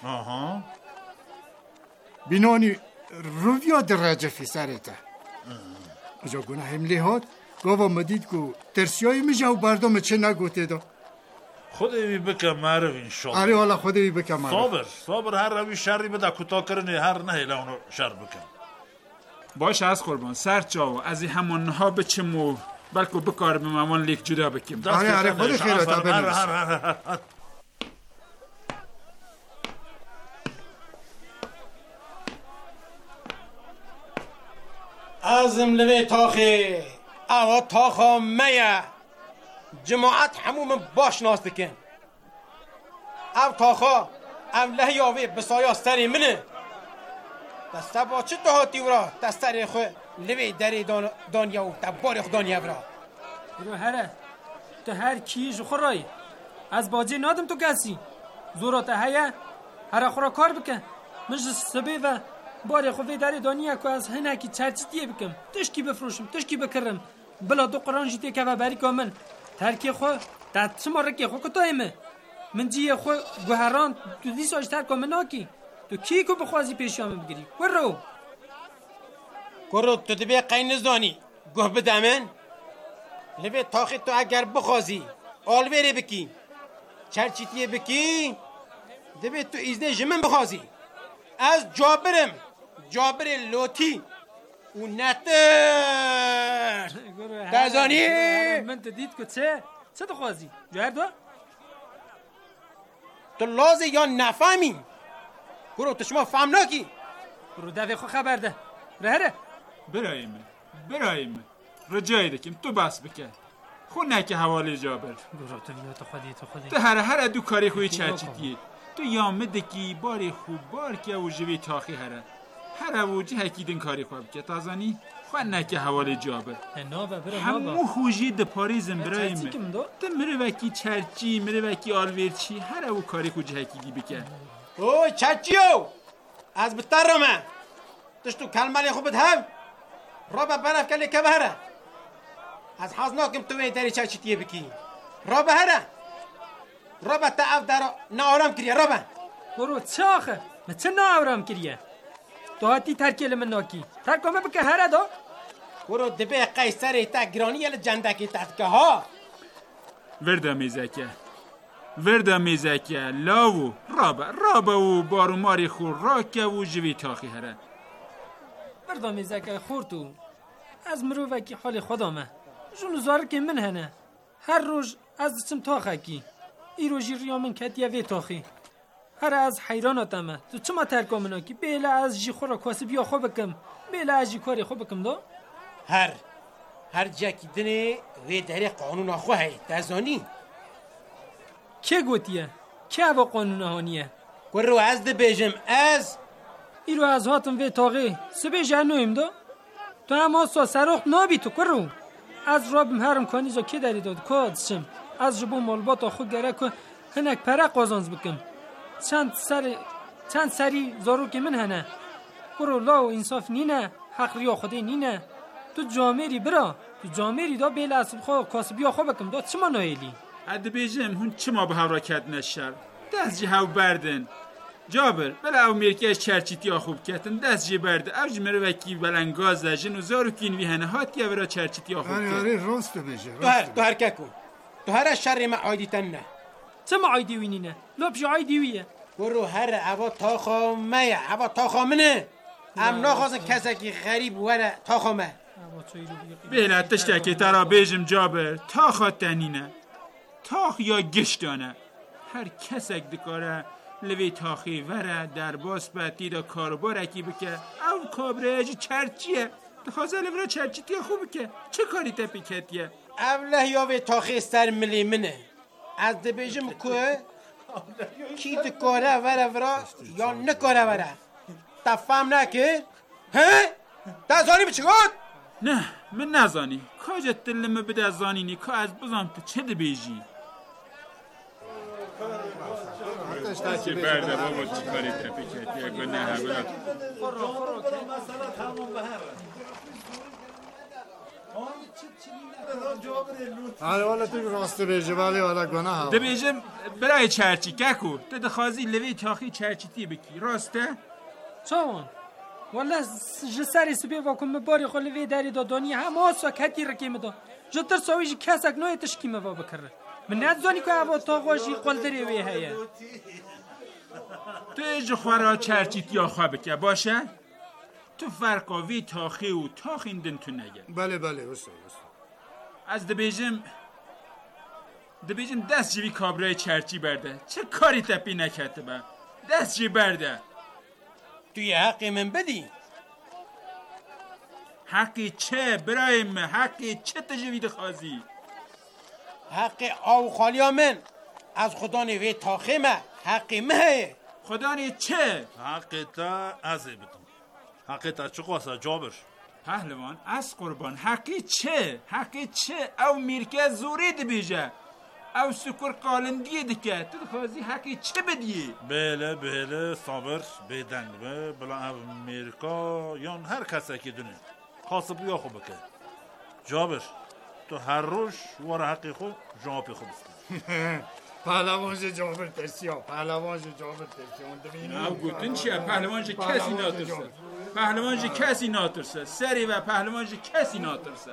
بینانی رویا در رجفی سرته اجا گناه هم لیهاد گاوا مدید که ترسیای میشه و بردم چه نگوته دا خودی بکن معرف انشالله آره والا خودی بکن معرف صابر هر روی شری بده کتا کرنه هر نه هیله اونو شر بکن باش از قربان سر چاو از این همون ها بچمو بلکه بکار به مامان لیک جدا بکیم آره خود خیراتا بنویس ازم لوی تاخی او تاخا میه جماعت هموم باش ناس دکن او تاخا او لحیاوی بسایا سری منه دسته با چه دهاتی ورا دستری خو لوی دری دانیا و دباری خو دانیا ورا برو هره تو هر کیش خورای از باجی نادم تو کسی زورات هیا هر خورا کار بکن من سبی و باری خوی داری دانیا که از هنکی چرچیتیه بکم تشکی بفروشم تشکی بکرم بلا دو قرآن جیتی که و بری کامل ترکی خو داد چما رکی خو کتایمه من جیه خو گوهران تو دیس آجتر کامل ناکی تو کی کو بخوازی پیشیامه بگیری کرو تو دبی قینز دانی گوه بدامن لبی تاخی تو اگر بخوازی آلویره بکی چرچیتیه بکی دبی تو ایزنه جمن بخوازی از جابر لوتی و نتر تازانی من تدید که چه دخوازی جوهر دو تو لازه یا نفهمی کرو تو شما فهم ناکی برو دوی خو خبر ده رهره برایم رجای دکیم تو بس بکن خو نکه حوالی جابر برو تو خودی تو هر دو کاری خوی چرچیتیه تو یامه دکی باری خوب بار که او جوی تاخی هر اوجی حکیدن کاری خواب که تازانی خو نکه حوالی جابر همو خوشی ده پاریزم برایم تو مره وکی چرچی مره وکی آلویرچی هر او کاری خوجی حکیدی بکن اوه چرچیو از بتر رو من تشتو کلمالی خوبت هم رابا برف کلی که بهره از حضناکم توی داری چرچیتیه بکی رابا هره رابا تا او در نارم کریه رابا برو چه آخه من چه نارم کریه تو هاتی ترکیل من ناکی ترکامه بکه هره دا برو دبه قیسری تا گرانی یل جندکی تحت که ها وردا میزکه لاو رابا و بارو ماری خور راکه و جوی تاخی هره وردا میزکه خور تو از مرو وکی حال خودامه جونو زاره که من هنه هر روز از دستم تاخه کی ای روژی ریا من کتیه وی تاخی هر از حیراناتمه تو چما ترکامنا کی بیله از جی خورا کواسی بیا خو بکم بیله از جی کاری خو بکم دا هر جاکی دنه وی داری قانون آخو هی تازانی که گوتیه؟ که هوا قانون هانیه؟ کرو از ده بیجم از ایرو از هاتم وی تاقی سبی جنویم دا؟ تو هم آسا سراخت نابی تو کرو از رابم هرم کانیزا که داری داد کادشم از جبو مالبات آخو گره که هنک پره قازانز بکم چند سری زارو که من هنه کرو لاو انصاف نینه حق ریا خودی نینه تو جامری برا تو جامری دا بیل اسب خو کاسبیا خو بکم دا چما نایلی اد بیجم هون چما به حرکت نشر دست جه هاو بردن جابر بلا او مرکز چرچیتی خوب کتن دست جه برده او جمره وکی بلنگاز جن و زارو کین وی هنه هات یا برا چرچیتی خوب کتن آره راست بیجه تو هر ککو تو هر شر ما عایدی تنه چما عایدی وینینه لبش عایدی ویه برو هر عوا تاخا میا عوا تاخا منه ام ناخواست کسکی غریب وره تاخا مه بیلا تشتکی ترا بیجم جابر تاخا تنینه تاخ یا گشتانه هر کسک دکاره لوی تاخی وره در باس باتی دا کاربار اکی بکه او کابره چرچیه دخوازه لورا چرچیتی خوب که چه کاری تپی کتیه اوله یا وی تاخی سر ملی منه از دبیجم که کی دکاره وره ورا یا نکاره وره تفهم نکر ها؟ دزانی بچگاد؟ نه من نزانی کاجت دلمه بده زانینی که از بزام تو چه دبیجی چه برده بابا چی کاری تپی کتی اگه نه همه آره والا تو راست بیجه ولی والا گناه ده بیجم برای چرچی ککو تو دخوازی لوی تاخی چرچیتی بکی راسته؟ چاوان والله جسری سبی واکم باری خو لوی داری دادانی هم آسا کتی رکیم دا جتر ساویجی کسک نوی تشکیم با بکره من ندزانی که عبا تاقواشی قول داری وی هیه تو ایج خوارا چرچیتی خواه بکه باشه؟ تو فرقاوی تاخی و تاخین دن تو نگه بله استاد از دبیجم دست جیوی کابرای چرچی برده چه کاری تپی نکرده با دست جی برده توی حقی من بدی حقی چه برایم حقی چه تجوید خوازی حق آو خالیا من از خدا نوی تاخیمه حقی مه خدا نی چه حقی تا ازی بدم حقی تا چه قاسه جابر پهلوان از قربان حقی چه او میرکه زوری دبیجه او سکر قالندیه دکه تو خوازی حقی چه بدیه بله صابر بیدنگ بلا او میرکا یا هر کسی که دونه خاصب یا خوب بکه جابر تو هر روش وار حقی خود جوابی خوب پهلوانش جابر ترسیا او گوتن چیه پهلوانش کسی ناترسه سری و پهلوانش کسی ناترسه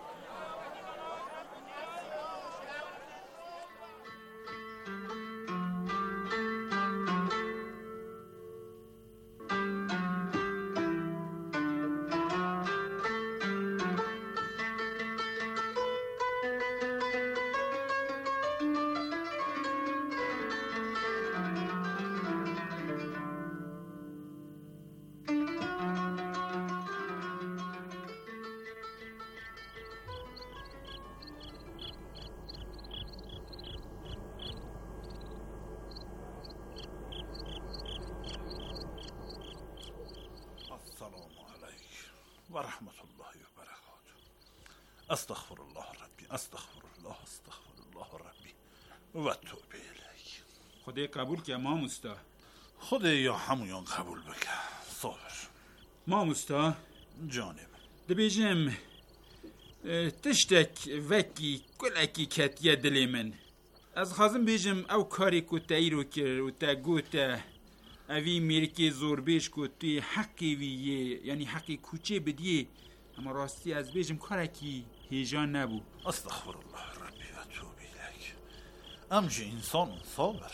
و رحمت الله و برکاته استغفر الله ربی استغفر الله ربی و توبه الیک خدای قبول که ما مستا خدای یا همون قبول بکن صابر ما مستا جانب دبیجم تشتک وکی کلکی کتیه دلی من از خازم بیجم او کاری که تایی رو کر و تا گوته اوی میرکی زور بیش که توی حقی ویه یعنی حقی کوچه بدیه اما راستی از بیجم کارکی هیجان نبو استغفر الله ربی و توبه الیک امجی انسان صابر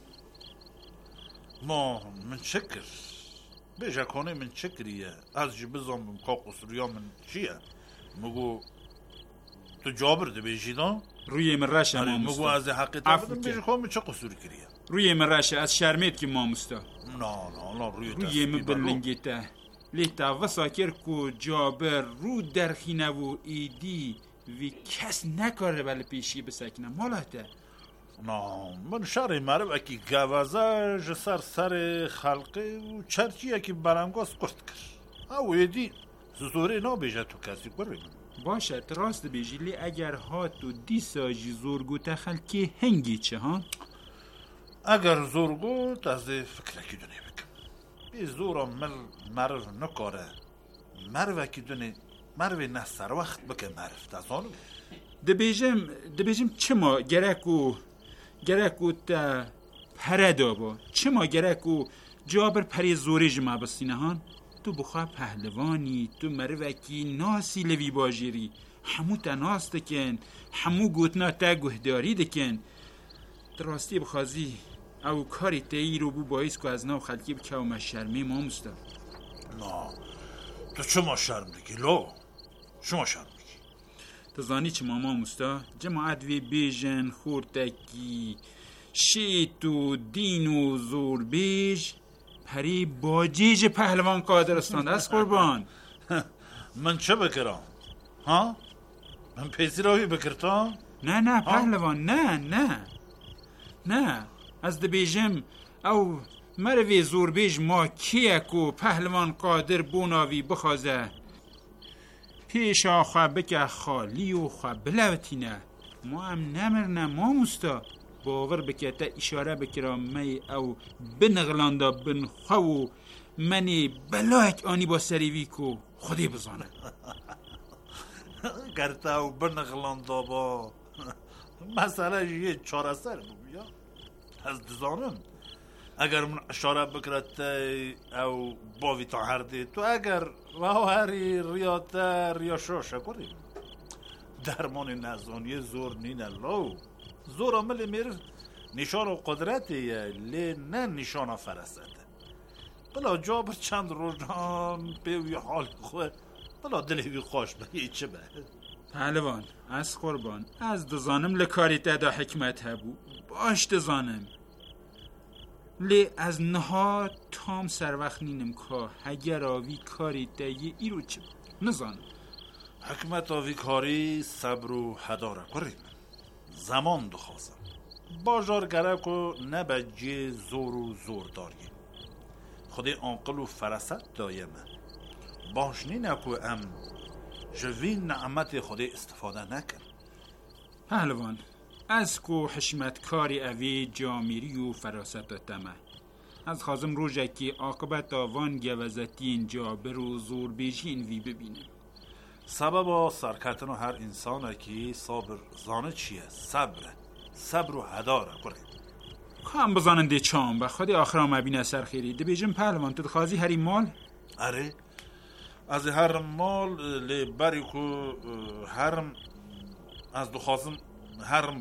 ما من شکر بیجا کنه من شکریه از جی بزام که قصریا من چیه مگو تو جابر ده بیجیدان روی من رشه ما مگو از حقیقت بیجا کنه چه قصوری کریه روی من رشه از شرمید که ما مستا نه روی من بلنگیته لیتا وساکر کو جابر رو درخینه و ایدی وی کس نکاره بله پیشی بسکنه مالاته نه من شهر مرب اکی گوازه جسر سر خلقه و چرچی اکی برمگاز قرد کرد او ایدی زوره نا بیجه تو کسی کره باشه راست بیجی لی اگر هاتو دی ساجی زورگو تخلکی هنگی چه ها؟ اگر زورگو از فکرکی دونه بکم بی زورا مل مرر نکاره مرو کی دونه مرو نه سر وقت بکه مرف تازانو دبیجم چما گرکو تا پردا با چما گرکو جابر پری زوری جمع بستینه هان تو بخواه پهلوانی تو مروکی ناسی لوی باجیری همو تا ناس دکن همو گوتنا تا گهداری دکن دراستی بخوازی او کاری تایی رو بو باعث که از ناو خلکی بکه و مشرمی ما مستا نه تو چما شرم دکی لو شما شرم دکی تو زانی چه ما مستا جماعت وی بیجن خورتکی شیط و دین و زور بیج پری باجیج پهلوان قادرستان است قربان. من چه بکرم؟ ها؟ من پیسی راوی بکرتم؟ نه پهلوان نه از دبیجم او مروی زور بیج ما کیکو پهلوان قادر بوناوی بخوازه پیش آخوا بکه خالی و خوا بلوتینه ما هم نمرنه ما مستا باور بکه تا اشاره بکرم می او بنغلانده بنخو منی بلاک آنی با سریوی کو خودی بزانه گرته او بنغلانده با مسئله یه چاره سر بیا از دزانم اگر من اشاره بکرد او باوی تا هرده تو اگر راهری ریاته ریاشو شکری درمان نزانی زور نینه لو زور عمل میر نشان و قدرتیه لی نه نشان فرسته بلا جابر چند روزان بیوی حال خواه بلا دلی خوش به چه به پهلوان از قربان از دزانم لکاری تدا حکمت هبو باش دزانم لی از نها تام سر وقت نینم که اگر آوی کاری تایی ای رو چه نزانم حکمت آوی کاری صبر و هداره کریم زمان دخواستم باجار گره که نبجی زور و زور داری خودی آنقل و فرست دایمه باشنی نکو ام جوین نعمت خودی استفاده نکن پهلوان از کو حشمتکاری اوی جامیری و فراست تمه از خازم روژه که عاقبت آوان گوزتین جابر و زور بیجین وی ببینه سبب سرکتن هر انسانه که صبر زانه چیه صبر و هداره کنه کام بزاننده چام و خودی آخرام مبینه سرخیری ده بیجم پهلوان تو دخوازی هری مال؟ اره از هر مال لی بری که هرم از دخوازم هرم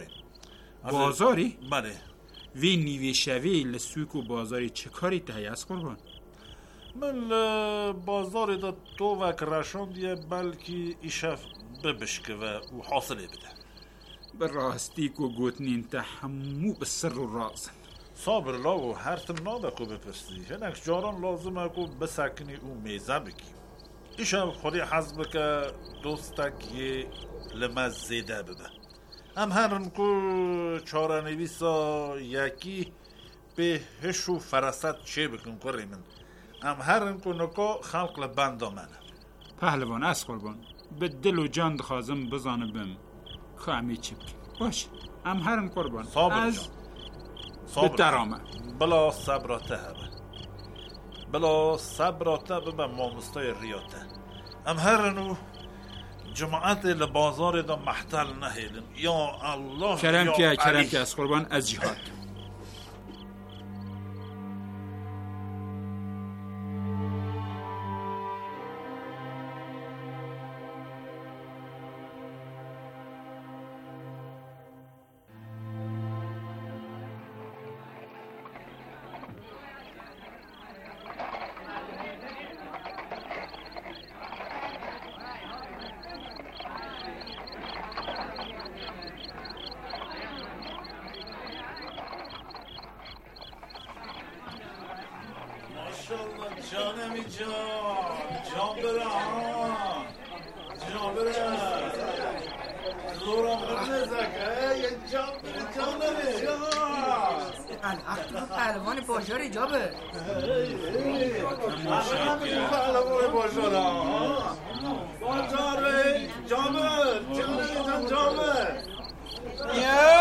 بازاری؟ بله وی نیوی شوی لسوک و بازاری چه کاری تهی از قربان؟ من بازار دا تو وک رشان دیه بلکی ایشف ببشکه و حاصله بده به راستی که گوتنین تا همو به سر و رازن صابر لاو هر تم ناده که بپرسی هنک جاران لازمه که بسکنی او میزه بکی ایشف خودی حضب که دوستک یه لمز زیده بده هم هرم که چاره نویسا یکی به هشو فرست چه بکن کاری من هم هرم که نکا خلق لبنده منه پهلوان از قربان به دل و جان دخوازم بزانه بم خواهمی چی بکن باش هم هرم قربان صابر از به درامه بلا صبراته هبه بلا صبراته به مامستای ریاته هم هرنو جماعت لبازار دا محتل نهیلن یا الله کرم که از قربان از جهاد جانمی جان بره زورم نزکه یه جانمی پهلوان باشار جابه پهلوان باشار جابه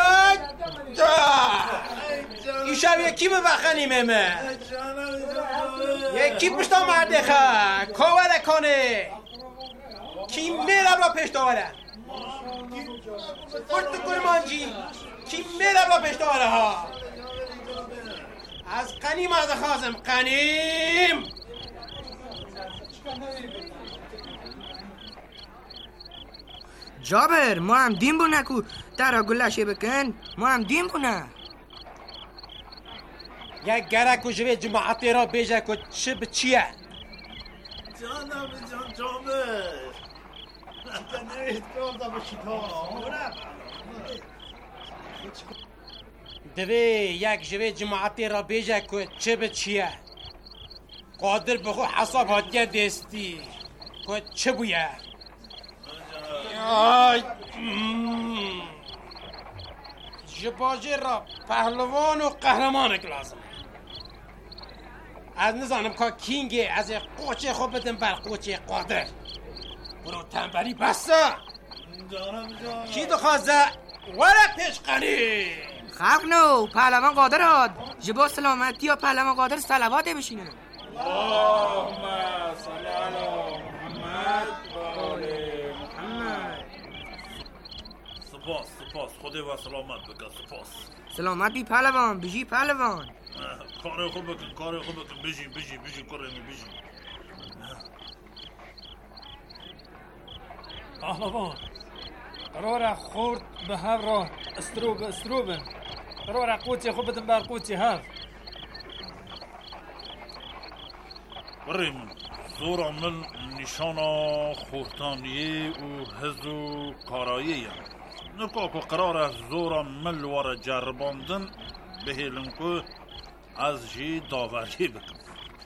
این شب یکی به وخنی ممه یکی پشتا مرده خواه کاوره کنه کی میرم را پشت آوره فرد کرمانجی کی میرم را پشت آوره ها از قنیم از خازم قنیم جابر ما هم دیم بونه کو در گلشه بکن ما هم دیم بونه یک گره جوی جماعتی را بیجه که چه به چیه جانم جان جابر دوی یک جوی جماعتی را بیجه که چه به چیه قادر بخو حساب هاتیه دستی که چه بویه جباجی را پهلوان و قهرمان لازم از نزانم که کینگه از قوچه خوب بدن بر قوچه قادر برو تنبری بسته کی دخوازه وره پیش قنی خلق نو پهلوان قادر هاد جبا سلامتی یا پهلوان قادر صلواته بشینه اللهم صل علی محمد و آل محمد. سپاس خدا و سلامت بکن سپاس سلامت بی پهلوان بجی پهلوان کار خوب بکن بجی کارم بجی پهلوان قرار خورد به هر را استروبن قرار قوتی خوب بدن بر قوتی هر بریم زورا من نشان خورتانیه و حز و کاراییه نکا که قرار زورا مل واره جرباندن بهیلن که از جی داوری بکن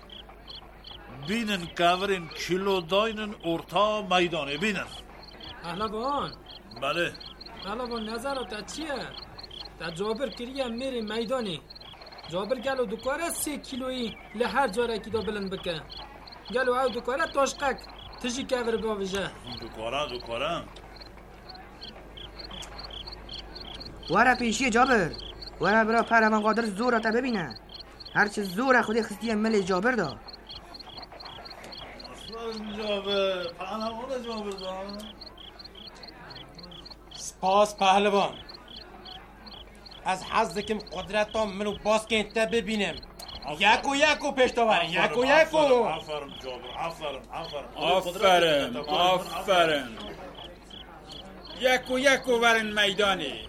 بینن کورین کیلو داینن ارتا میدانه بینن پهلوان بله پهلوان نظرات چیه؟ تا جابر کریه میری میدانی جابر گلو دکاره 3 کیلویی لهر جاره کی دا بلند بکن گلو او دکاره تاشقک تجی کور باویجه دکاره وره پیشیه جابر وره برا پهلوان قادر زورتا ببینه هرچه زور خودی خستی مل جابر دا جابر پهلوان جابر دا سپاس پهلوان از حظکم قدرت ها منو باز که انت ببینم یکو پشتا برین یکو آفرین جابر آفرین یکو ورن میدانی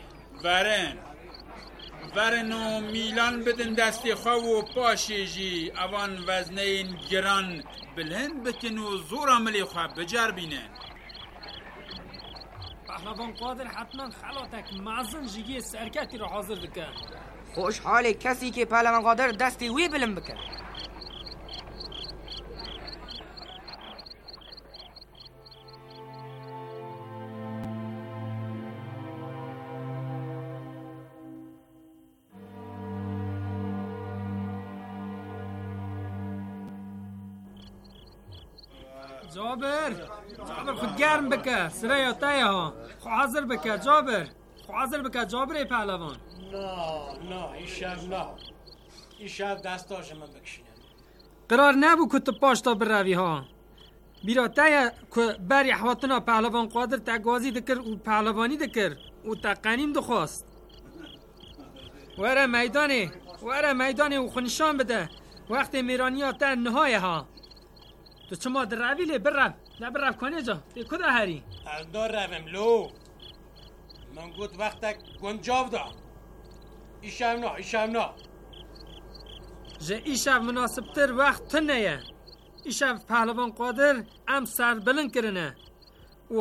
ورن و میلان بدن دستی خواه و پاشیجی اوان وزنه این گران بلند بکن و زور عملی خواه بجر بینن پهلوان قادر حتما خلاتک معزن جگی سرکتی رو حاضر بکن خوشحال کسی که پهلوان قادر دستی وی بلند بکن جابر خود گرم بکه سریا تایه ها خو حاضر بکه جابر ای پهلوان نه این شب دستاش من بکشینم قرار نبو که تو پاشتا بروی ها بیرا تایه که بری حواتنا پهلوان قادر تگوازی دکر و پهلوانی دکر و تقنیم دخواست وره میدانه و خونشان بده وقت میرانی ها تا نهایه ها تو چما در روی لی برو کنه جا تی کده هری از دار رویم لو من گود وقت گنجاو دا ایشم نه جه ایشب مناسب تر وقت تو نیه ایشب پهلوان قادر ام سر بلند کرنه و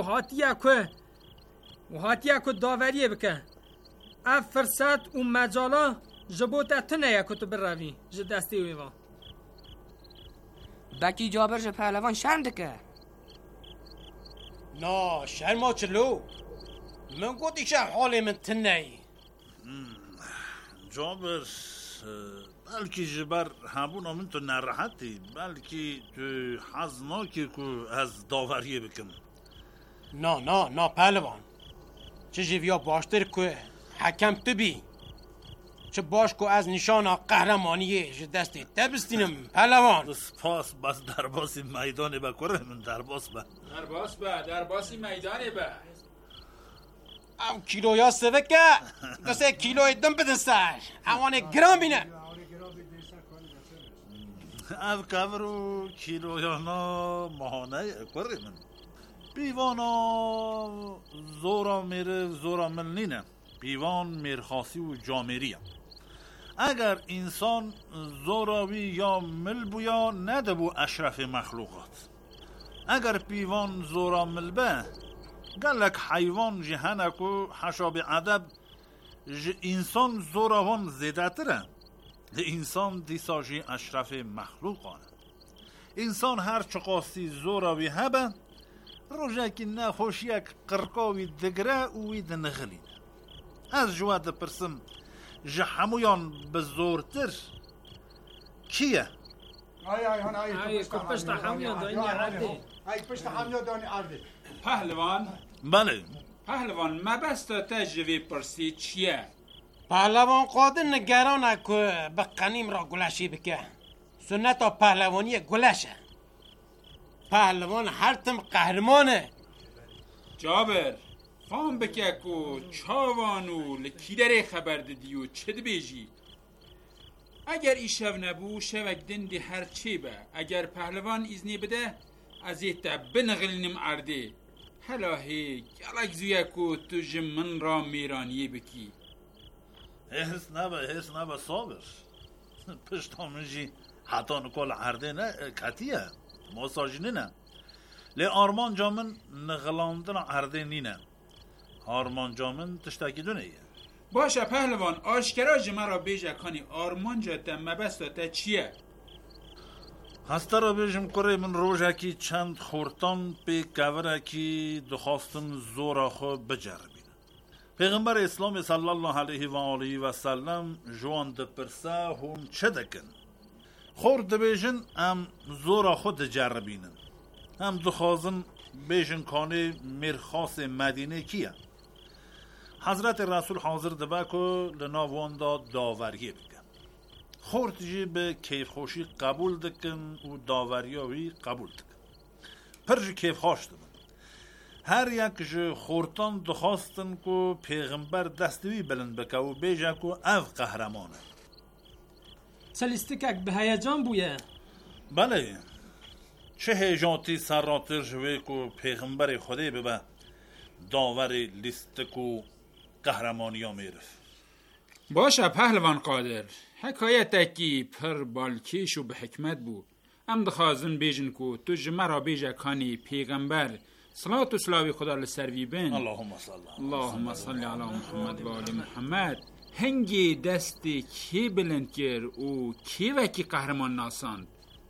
هاتیه که داوریه بکه اف فرصت و مجالا جبوت تو نیه که تو بروی جه دستی ویوان بکی جابر جه پهلوان شرم دکه نه شرما چلو من گفت ایشم حال من تنهی جابر بلکی جبر همون من تو نراحتی بلکی تو حزناکی که از داوریه بکن نه پهلوان چه جویا باشتر که حکم تو بی چه باش که از نشان قهرمانی دستی تبستینم پهلوان. سپاس بس درباسی میدانی بکره من درباسی میدانی با او کیلویا سوکه دسته کیلوی دم بدن سر اوان گرام بینه او کورو کیلویانا ماهانه کره من بیوانا زورا میره زورا من نینه بیوان میرخاسی و جامریه اگر انسان زوراوی یا مل بویا نده بو اشرف مخلوقات اگر بیوان زورا مل به گلک حیوان جهنکو حشاب ادب انسان زوراوان زیده تره انسان دیساجی اشرف مخلوقانه انسان هر چقاسی زوراوی هبه روژاکی نخوشیک قرقاوی دگره اوی دنغلین از جواد پرسم جه همویان بزرتر کیه؟ ای پشت همیان دانی عرده پشت همیان دانی عرده پهلوان بله پهلوان مبستا تجوی پرسی چیه؟ پهلوان قادر نگرانه که به قنیم را گلشی بکه سنت پهلوانی گلشه پهلوان هر تم قهرمانه جابر فهم بکه که چاوانو لکی داره خبر دادی و چه بیجی اگر ای شو نبو شوک دندی هر چی به اگر پهلوان ایزنی بده از ایتا بنغلنم عرده هلاهی گلک زویه که تو جمن را میرانیه بکی هرس نبه صابر پشت همونجی حتی نکال عرده نه کتیه ماساجی نه لی آرمان جامن نغلاندن عرده نینه آرمان جامن تشتاکی دونه ایه باشه پهلوان آشکرا جمع را بیجه کنی آرمان جاده مبستاته چیه؟ هسته را بیجم کره من روژکی چند خورتان پی کورکی دخواستن زورا خو بجربین پیغمبر اسلام صلی الله علیه و آله و سلم جوان ده پرسه هم چه دکن خورد بیجن هم زورا خود جربینن هم دخوازن بیجن کانه مرخاص مدینه کیه حضرت رسول حاضر دبه که لناواندا داوریه بکن خورد جی به کیف خوشی قبول دکن و داوریاوی قبول دکن پرج کیف خوش دبن هر یک جه خورتان دخواستن که پیغمبر دستوی بلند بکه و بیجه که او قهرمانه سلیستکک به هیجان بویه بله چه هیجانتی سراتر جوه که پیغمبر خودی ببه داور لیستک و قهرمانی ها میرف باشه پهلوان قادر حکایتکی پر بالکیش و به حکمت بو ام دخوازن بیجن که تو جمع را بیجه کانی پیغمبر صلات و سلاوی خدا لسروی بین اللهم صل علی محمد و آل محمد هنگی دستی کی بلند کر و کی وکی قهرمان ناساند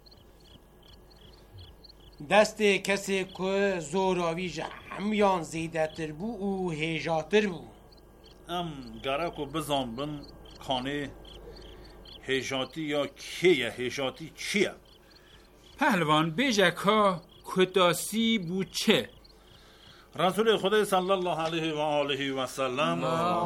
دست کسی که زوراویش همیان زیده تر بو و هیجاتر بو ام گرکو بزن بن خانه هیجاتی یا کیه هیجاتی چیه پهلوان بیجه که کتاسی بو چه رسول خدا صلی الله علیه و آله و سلم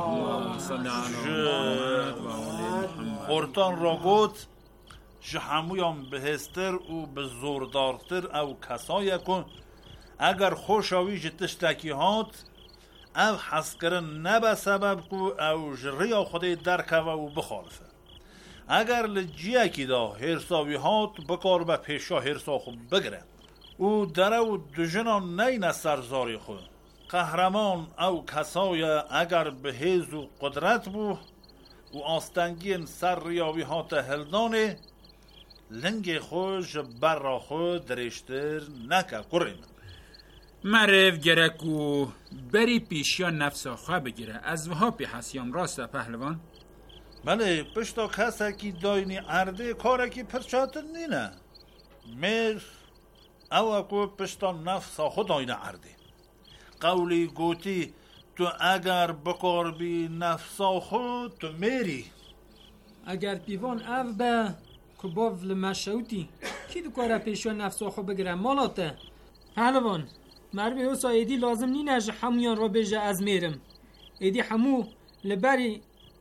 خورتان را گوت که همویان بهستر و به زوردارتر او کسایی کن اگر خوشاوی جتشتکی هات او حسکرن نبه سبب کو او جریا خودی درکه و بخالفه اگر لجیه کی دا هرساوی هات بکار به پیشا هرسا خود بگره او دره و دجنان نین سرزاری خود قهرمان او کسای اگر به هیز و قدرت بو و آستنگین سر ریاوی هات هلدانه لنگ خوش بر را خود درشتر نکه کریم معرف گرکو بری پیشیا نفسا خواه بگیره از وها پی حسیام راست پهلوان بله پشتا کسا کی داینی عرده کاره کی پرچاتر نینه میر او اکو پشتا نفسا خود داینی عرده قولی گوتی تو اگر بکار بی نفسا خود تو میری اگر پیوان او به کباو لمشوتی کی دو کاره پیشیا نفسا خود بگیره مالاته پهلوان مروی حسا ایدی لازم نینه همویان را بیجه از میرم ایدی همو لبری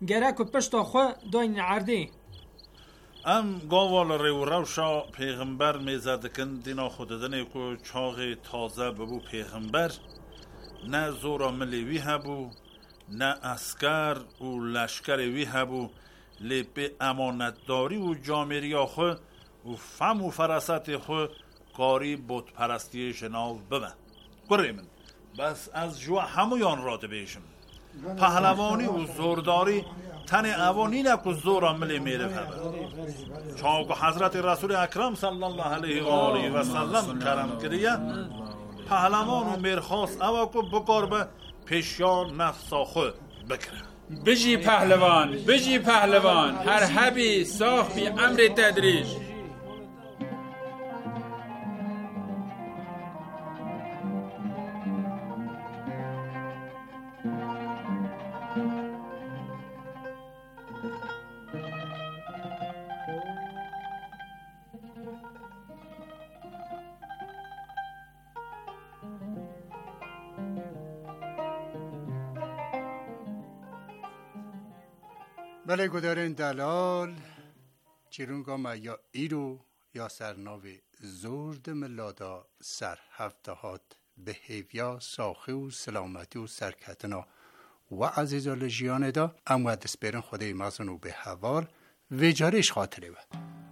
گرک و پشت خو داین عرده ام گاوال ریو روشا پیغمبر میزدکن دینا خوددنه که چاق تازه ببو پیغمبر نه زورا ملیوی هبو نه اسکر و لشکر وی هبو لی به امانتداری و جامریا خو و فم و فرست خو کاری بود پرستی شناو ببن گریمن بس از جو همویان را دبیشم پهلوانی و زورداری تن اوانی نکو زورا ملی میره هبه چاکو حضرت رسول اکرم صلی الله علیه و آله و سلم کرم کریه پهلوان و میرخواست اوکو بکار به پیشیان نفسا خود بکره بجی پهلوان هر حبی ساخ بی امر تدریج بله گدارن دلال چیرونگا ما یا ایرو یا سرناوی زورد ملادا سر هفتهات به هیویا ساخی و سلامتی و سرکتنا و عزیزا لجیانه دا امو دست بیرن خودی مازنو به هوار ویجارش خاطره و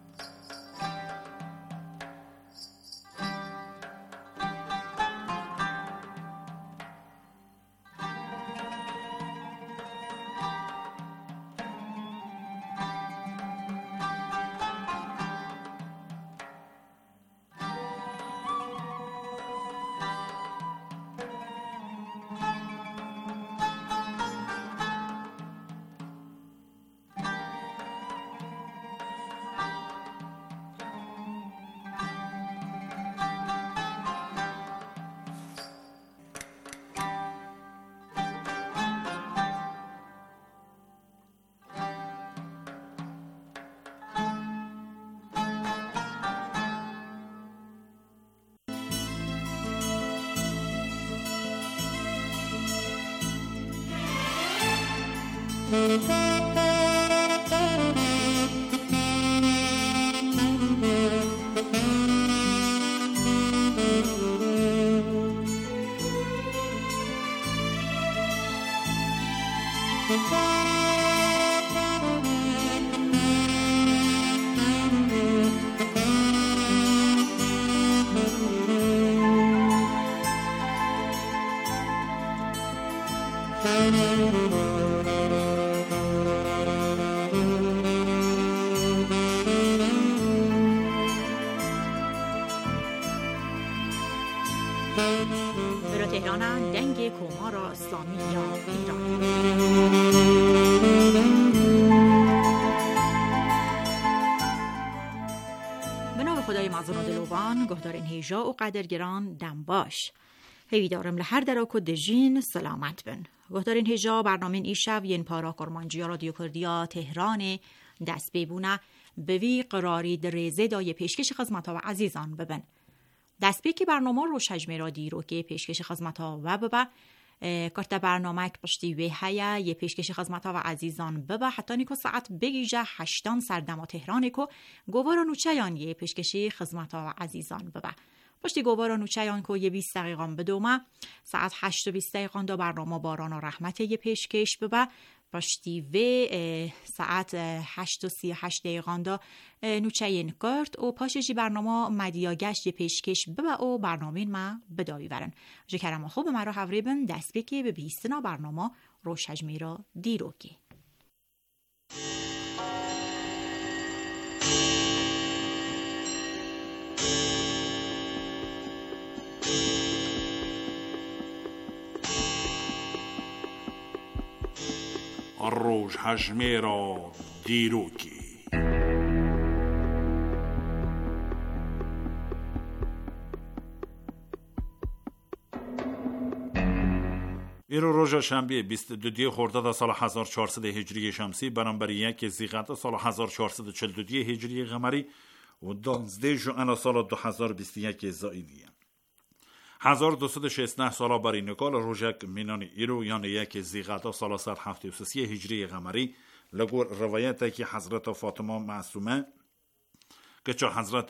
برو تهران دنگ کومار اسلامی یا ایران. به نام خدای معظم و دلوان گهدارین هیجا و قدرگران دم باش هیوی دارم لحر دراکو دجین سلامت بن. گهدارین هیجا برنامه ایشب ین پارا کرمانجیا رادیو کردیا تهران دست ببونه به وی قراری در ریزه دای پیشکش خدمتا و عزیزان ببن. دست به که برنامه رو شجمه را دیرو که پیشکش خدمتا و ببه کارت برنامه که پشتی وی هیا یه پیشکش خدمتا و عزیزان ببه حتی نیکو ساعت بگیجه 8 سردما تهران کو گوارا نوچیان یه پیشکشی خدمتا و عزیزان ببه پشتی گوارا نوچیان کو یه 20 دقیقه بدومه ساعت 8:20 دا برنامه باران و رحمت یه پیشکش ببه پشتی وی ساعت 8:38 دا نوچین کرد و پاششی برنامه مدیاگشت یه پیشکش ببه و برنامه ما بداوی ورن جکرم خوب مرا حوریبن دست بکی به بیستنا برنامه رو شجمی را دیروگی روش هجمه را دیروکی ایرو روز شنبه 22 خرداد سال 1400 هجری شمسی برابر 1 ذیقعده سال 1442 هجری قمری و 12 ژوئن سال 2021 زائدی. 1216 سالا بری نکال روژک مینان ایرو یعنی یک زیغتا سال 173 هجری قمری لگور روایت که حضرت فاطمه معصومه که چه حضرت